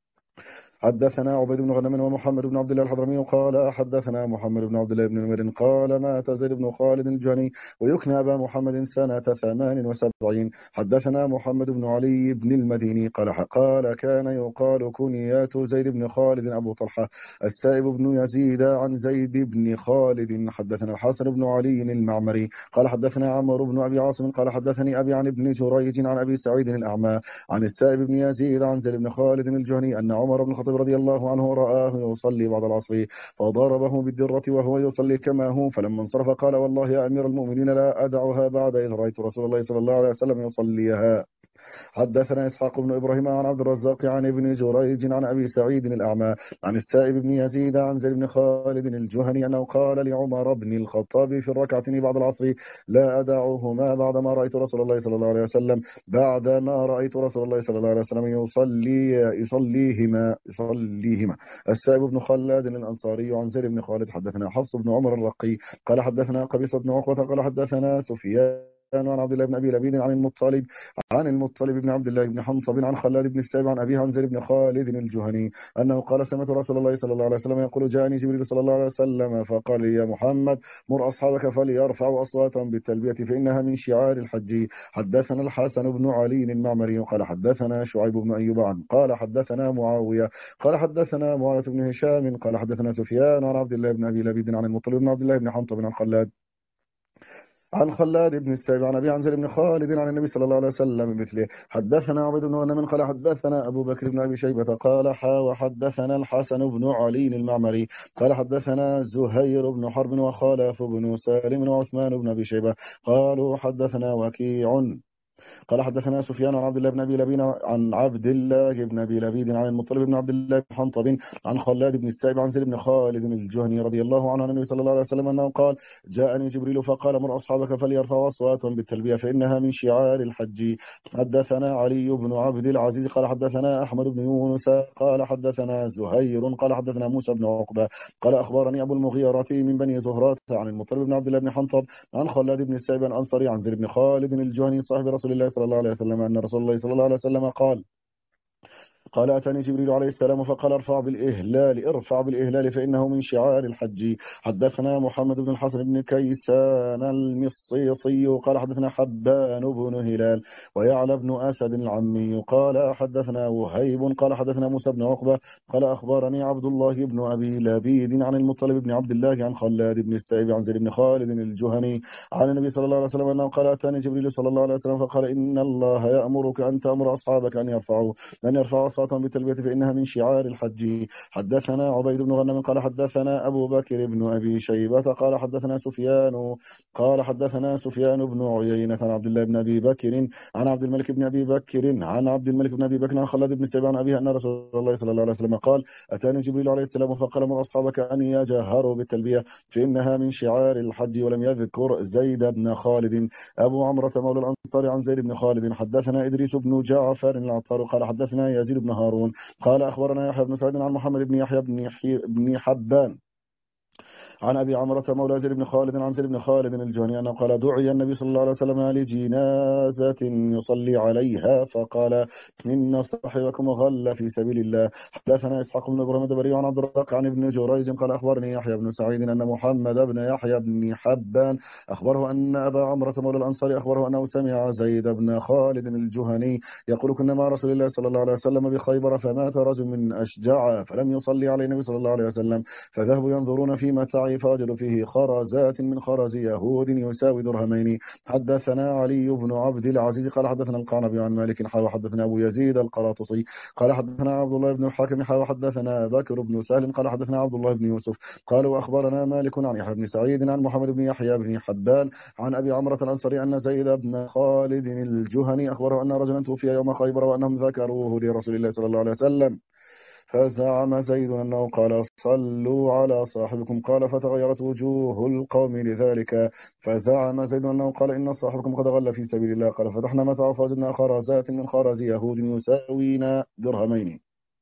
حدثنا عبيد بن غنم ومحمد بن عبد الله الحضرمي قال حدثنا محمد بن عبد الله بن نمير قال مات زيد بن خالد الجهني ويكنى أبا محمد سنة ثمان وسبعين. حدثنا محمد بن علي بن المديني قال قال كان يقال كنيات زيد بن خالد أبو طلحة السائب بن يزيد عن زيد بن خالد. حدثنا الحسن بن علي المعمري قال حدثنا عمرو بن أبي عاصم قال حدثني أبي عن ابن جريج عن أبي سعيد الأعمى عن السائب بن يزيد عن زيد بن خالد الجهني أن عمر بن الخطاب رضي الله عنه رآه يصلي بعد العصر فضربه بالدرة وهو يصلي كما هو فلما انصرف قال والله يا أمير المؤمنين لا أدعها بعد إذ رأيت رسول الله صلى الله عليه وسلم يصليها. حدثنا إسحاق بن إبراهيم عن عبد الرزاق عن ابن جريج عن أبي سعيد الأعمى عن السائب بن يزيد عن زيد بن خالد الجهني أنه قال لعمر بن الخطاب في الركعتين بعد العصر لا أدعهما بعدما رأيت رسول الله صلى الله عليه وسلم بعدما رأيت رسول الله صلى الله عليه وسلم يصلي يصليهما يصليهما. السائب بن خلاد الأنصاري عن زيد بن خالد. حدثنا حفص بن عمر الرقي قال حدثنا قبيصة بن عقبة قال حدثنا سفيان عن عبد الله بن أبي لبيد عن المطلب عن المطلب بن عبد الله بن حنصب عن خلاد بن السائب عن أبيه عن زيد بن خالد الجهني أنه قال سمعت رسول الله صلى الله عليه وسلم يقول جاءني جبريل صلى الله عليه وسلم فقال لي يا محمد مر أصحابك فليرفعوا أصواتهم بالتلبية فإنها من شعار الحج. حدثنا الحسن بن علي المعمري قال حدثنا شعيب بن أيوب عن قال حدثنا معاوية قال حدثنا معاوية بن هشام قال حدثنا سفيان عن عبد الله بن أبي لبيد عن المطلب بن عبد الله بن حنصب عن خلاد عن خلاد بن السائب عن أبي عن زيد بن خالد عن النبي صلى الله عليه وسلم مثله. حدثنا عبيد بن غنم قال حدثنا أبو بكر بن أبي شيبة قال حا وحدثنا الحسن بن علي المعمري قال حدثنا زهير بن حرب وخالف بن سالم وعثمان بن أبي شيبة قالوا حدثنا وكيع قال حدثنا سفيان عن عبد الله بن ابي لبيد عن عبد الله بن ابي لبيد عن المطلب بن عبد الله بن حنطب عن خلاد بن السائب عن زيد بن خالد الجهني رضي الله عنه عن النبي صلى الله عليه وسلم انه قال: جاءني جبريل فقال: مر اصحابك فليرفعوا اصواتهم بالتلبيه فانها من شعار الحج. حدثنا علي بن عبد العزيز قال حدثنا احمد بن يونس قال حدثنا زهير قال حدثنا موسى بن عقبه قال اخبرني ابو المغيرة من بني زهرة عن المطلب بن عبد الله بن حنطب عن خلاد بن السائب الانصاري عن زيد بن خالد الجهني صاحب رسول الله صلى الله عليه وسلم أن رسول الله صلى الله عليه وسلم قال: قال: أتاني جبريل عليه السلام فقال: ارفع بالإهلال ارفع بالإهلال فإنه من شعار الحج. حدثنا محمد بن الحسن بن كيسان المصيصي قال حدثنا حبان بن هلال ويعلى بن أسد العمي قال حدثنا وهيب قال حدثنا موسى بن عقبة قال أخبرني عبد الله بن أبي لبيد عن المطلب بن عبد الله عن خلاد بن السائب عن زيد بن خالد الجهني عن النبي صلى الله عليه وسلم أنه قال: أتاني جبريل صلى الله عليه وسلم فقال: إن الله يأمرك أن تأمر أصحابك أن يرفعوا أن يرفعوا أصواتهم بالتلبية فإنها من شعار الحج. حدثنا عبيد بن غنم قال حدثنا أبو بكر بن أبي شيبة قال حدثنا سفيان قال حدثنا سفيان بن عيينة عن عبد الله بن أبي بكر عن عبد الملك بن أبي بكر عن عبد الملك بن أبي بكر عن خلاد بن سعيد عن أبيه أن رسول الله صلى الله عليه وسلم قال: أتاني جبريل عليه السلام فقال: مر أصحابك أن يجهروا بالتلبية فإنها من شعار الحج. ولم يذكر زيد بن خالد. أبو عمرة مولى الأنصار عن زيد بن خالد حدثنا إدريس بن جعفر العطار قال حدثنا يزيد بن هارون قال أخبرنا يحيى بن سعيد عن محمد بن يحيى بن, بن حبان عن أبي عمرة مولى زيد بن خالد عن زيد بن خالد الجهني أنه قال: دعي النبي صلى الله عليه وسلم لجنازة يصلي عليها فقال: إن صاحبكم غل في سبيل الله. حدثنا إسحاق بن إبراهيم الدبري عن عبد الرزاق عن ابن جريج قال أخبرني يحيى بن سعيد أن محمد بن يحيى بن حبان أخبره أن أبا عمرة مولى الأنصار أخبره أنه سمع زيد بن خالد الجهني يقول: كنا مع رسول الله صلى الله عليه وسلم بخيبر فمات رجل من أشجع فلم يصلي عليه النبي صلى الله عليه وسلم فذهبوا ينظرون في متاعه فوجدوا فيه خرزات من خرز يهود يساوي درهمين. حدثنا علي بن عبد العزيز قال حدثنا القعنبي عن مالك حا وحدثنا أبو يزيد القراطسي قال حدثنا عبد الله بن الحاكم حا وحدثنا بكر بن سالم قال حدثنا عبد الله بن يوسف قال وأخبرنا مالك عن يحيى بن سعيد عن محمد بن يحيى بن حبان عن أبي عمرة الأنصاري أن زيد بن خالد الجهني أخبره أن رجلا توفي يوم خيبر وأنهم ذكروه لرسول الله صلى الله عليه وسلم فزعم زيد أنه قال: صلوا على صاحبكم. قال: فتغيرت وجوه القوم لذلك. فزعم زيد أنه قال: إن صاحبكم قد غل في سبيل الله. قال: فتحنا متاعه فوجدنا خرزات من خرز يهود يساوين درهمين.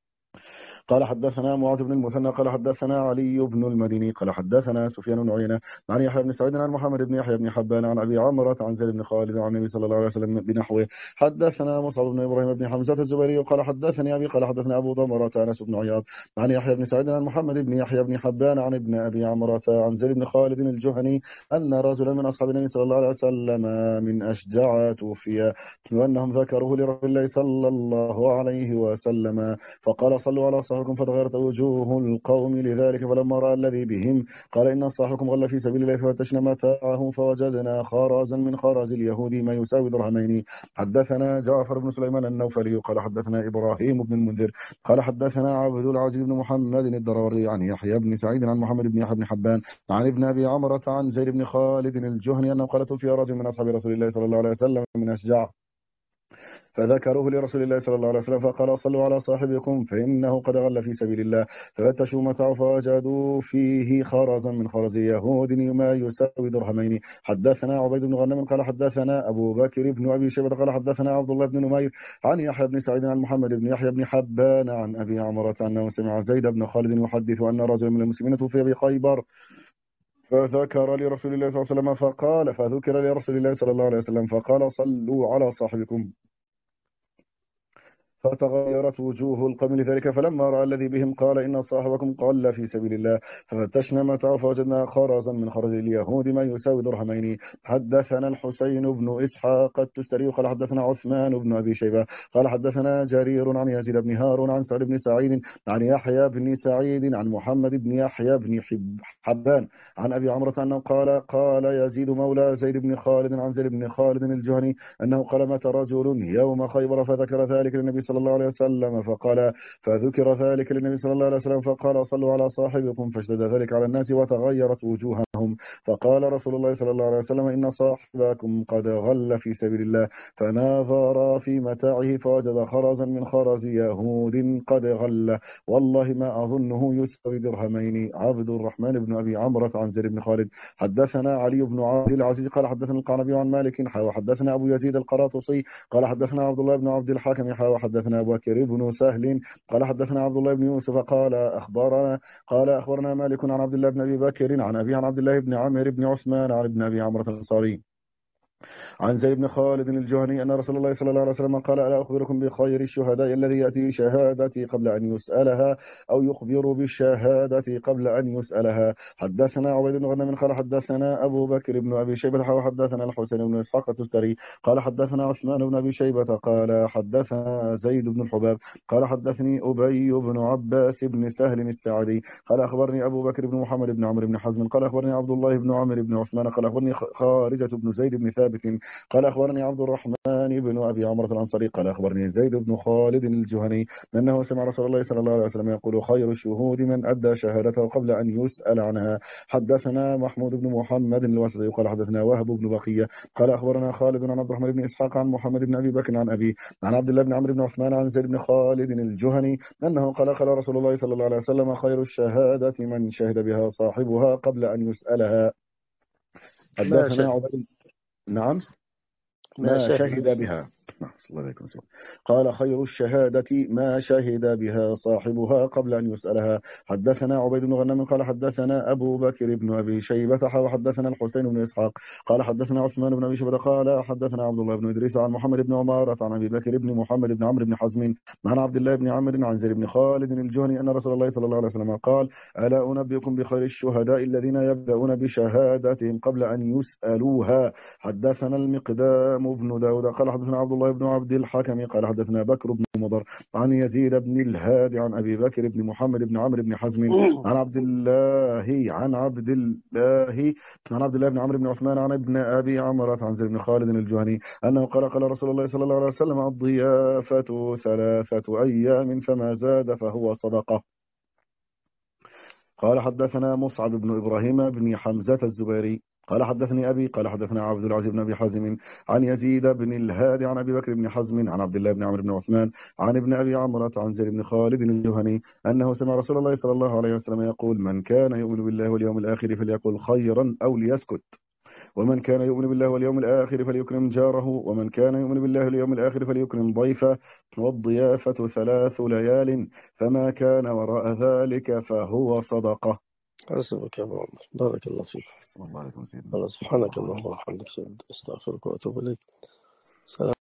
قال حدثنا معاذ بن المثنى قال حدثنا علي بن المديني قال حدثنا سفيان بن عيينة عن يحيى بن سعيد عن محمد بن يحيى بن حبان عن أبي عمرة عن زيد بن خالد عن النبي صلى الله عليه وسلم بنحوه. حدثنا مصعب بن إبراهيم بن حمزة الزبيري قال حدثني أبي قال حدثنا أبو ضمرة أنس بن عياض عن يحيى بن سعيد عن محمد بن يحيى بن حبان عن ابن أبي عمرة عن زيد بن خالد الجهني أن رجلا من أصحاب النبي صلى الله عليه وسلم من أشجع توفي وأنهم ذكروه لرسول الله صلى الله عليه وسلم فقال: صلوا على صاحبكم. فتغيرت وجوه القوم لذلك فلما رأى الذي بهم قال: إن صاحبكم غل في سبيل الله. ففتشنا متاعه فوجدنا خرزا من خرز اليهود ما يساوي درهمين. حدثنا جعفر بن سليمان النوفلي قال حدثنا إبراهيم بن المنذر قال حدثنا عبد العزيز بن محمد الدراوردي عن يحيى بن سعيد عن محمد بن يحيى بن حبان عن ابن أبي عمرة عن زيد بن خالد الجهني أنه قال: توفي رجل من أصحاب رسول الله صلى الله عليه وسلم من أشجع فذكروه لرسول الله صلى الله عليه وسلم فقال: صلوا على صاحبكم فإنه قد غل في سبيل الله. ففتشوا متاعه فوجدوا فيه خرزا من خرز يهود ما يساوي درهمين. حدثنا عبيد بن غنم قال حدثنا أبو بكر بن أبي شيبة قال حدثنا عبد الله بن نمير عن يحيى بن سعيد عن محمد بن يحيى بن حبان عن أبي عمرة أنه سمع زيد بن خالد يحدث أن رجلا من المسلمين توفي بخيبر فذكر لرسول الله صلى الله عليه وسلم فقال فذكر لرسول الله صلى الله عليه وسلم فقال: صلوا على صاحبكم. فتغيرت وجوه القوم لذلك فلما رأى الذي بهم قال: إن صاحبكم قل في سبيل الله. ففتشنا متاعه فوجدنا خرزا من خرز اليهود ما يساوي درهمين. حدثنا الحسين بن إسحاق التستري قال حدثنا عثمان بن أبي شيبة قال حدثنا جرير عن يزيد بن هارون عن سعد بن سعيد عن يحيى بن سعيد عن محمد بن يحيى بن حبان عن أبي عمرة أنه قال: قال يزيد مولى زيد بن خالد عن زيد بن خالد الجهني أنه قال: مات رجل يوم خيبر فذكر ذلك للنبي صلى صلى الله عليه وسلم فقال فذكر ذلك للنبي صلى الله عليه وسلم فقال صلوا على صاحبكم فاشتد ذلك على الناس وتغيرت وجوههم فقال رسول الله صلى الله عليه وسلم إن صاحبكم قد غل في سبيل الله فناظر في متاعه فوجد خرزا من خرز يهود قد غل والله ما أظنه يساوي درهمين. عبد الرحمن بن أبي عمرة عن زيد بن خالد حدثنا علي بن عبد العزيز قال حدثنا القعنبي عن مالك وحدثنا أبو يزيد القراطسي قال حدثنا عبد الله بن عبد الحاكم وحدثنا أبو بكر بن سهل قال حدثنا عبد الله بن يوسف قال أخبرنا قال أخبرنا مالك عن عبد الله بن أبي بكر عن أبي عن عبد الله بن عامر بن عثمان عن ابن أبي عمرة الأنصاري عن زيد بن خالد الجهني أن رسول الله صلى الله عليه وسلم قال ألا أخبركم بخير الشهداء الذي يأتي شهادتي قبل أن يسألها أو يخبر بالشهادة قبل أن يسألها. حدثنا عبيد بن غنم قال حدثنا أبو بكر بن أبي شيبة وحدثنا الحسين بن إسحاق التستري قال حدثنا عثمان بن أبي شيبة قال حدثنا زيد بن الحباب قال حدثني أبي بن عباس بن سهل الساعدي قال أخبرني أبو بكر بن محمد بن عمرو بن حزم قال أخبرني عبد الله بن عمرو بن عثمان قال أخبرني خارجة بن زيد بن ثابت قال أخبرني عبد الرحمن بن أبي عمرة الأنصاري قال أخبرني زيد بن خالد الجهني أنه سمع رسول الله صلى الله عليه وسلم يقول خير الشهود من أدى شهادته قبل أن يسأل عنها. حدثنا محمود بن محمد الواسطي قال حدثنا وهب بن بقية قال أخبرنا خالد عن عبد الرحمن بن إسحاق عن محمد بن أبي بكر عن أبي عن عبد الله بن عمرو بن عثمان عن زيد بن خالد الجهني أنه قال قال رسول الله صلى الله عليه وسلم خير الشهادة من شهد بها صاحبها قبل أن يسألها. حدثنا عبد نعم ما شهد بها قال خير الشهادة ما شهد بها صاحبها قبل أن يسألها. حدثنا عبيد بن غنم قال حدثنا أبو بكر بن أبي شيبة وحدثنا الحسين بن إسحاق قال حدثنا عثمان بن أبي شيبة قال حدثنا عبد الله بن إدريس عن محمد بن عمارة عن أبي بكر بن محمد بن عمرو بن حزم عن عبد الله بن عمرو عن زيد بن خالد الجهني أن رسول الله صلى الله عليه وسلم قال ألا أنبئكم بخير الشهداء الذين يبدأون بشهادتهم قبل أن يسألوها. حدثنا المقدام بن داود قال حدثنا عبد الله بن عبد الحكم قال حدثنا بكر بن مضر عن يزيد بن الهادي عن أبي بكر بن محمد بن عمرو بن حزم عن عبد الله عن عبد الله عن عبد الله بن عمرو بن عثمان عن ابن أبي عمرة عن زيد بن خالد الجهني أنه قال قال رسول الله صلى الله عليه وسلم الضيافة ثلاثة أيام فما زاد فهو صدقة. قال حدثنا مصعب بن إبراهيم بن حمزة الزبيري قال حدثني أبي قال حدثنا عبد العزيز بن أبي حازم عن يزيد بن الهادي عن أبي بكر بن حزم عن عبد الله بن عمرو بن عثمان عن ابن أبي عمرة عن زيد بن خالد الجهني أنه سمع رسول الله صلى الله عليه وسلم يقول من كان يؤمن بالله واليوم الآخر فليقل خيرا أو ليسكت ومن كان يؤمن بالله واليوم الآخر فليكرم جاره ومن كان يؤمن بالله واليوم الآخر فليكرم ضيفه والضيافة ثلاث ليال فما كان وراء ذلك فهو صدقة. حسبك يا عمر بارك الله فيك. الله عليكم سيدنا. الله سبحانك اللهم وبحمدك استغفرك واتوب اليك. سلام.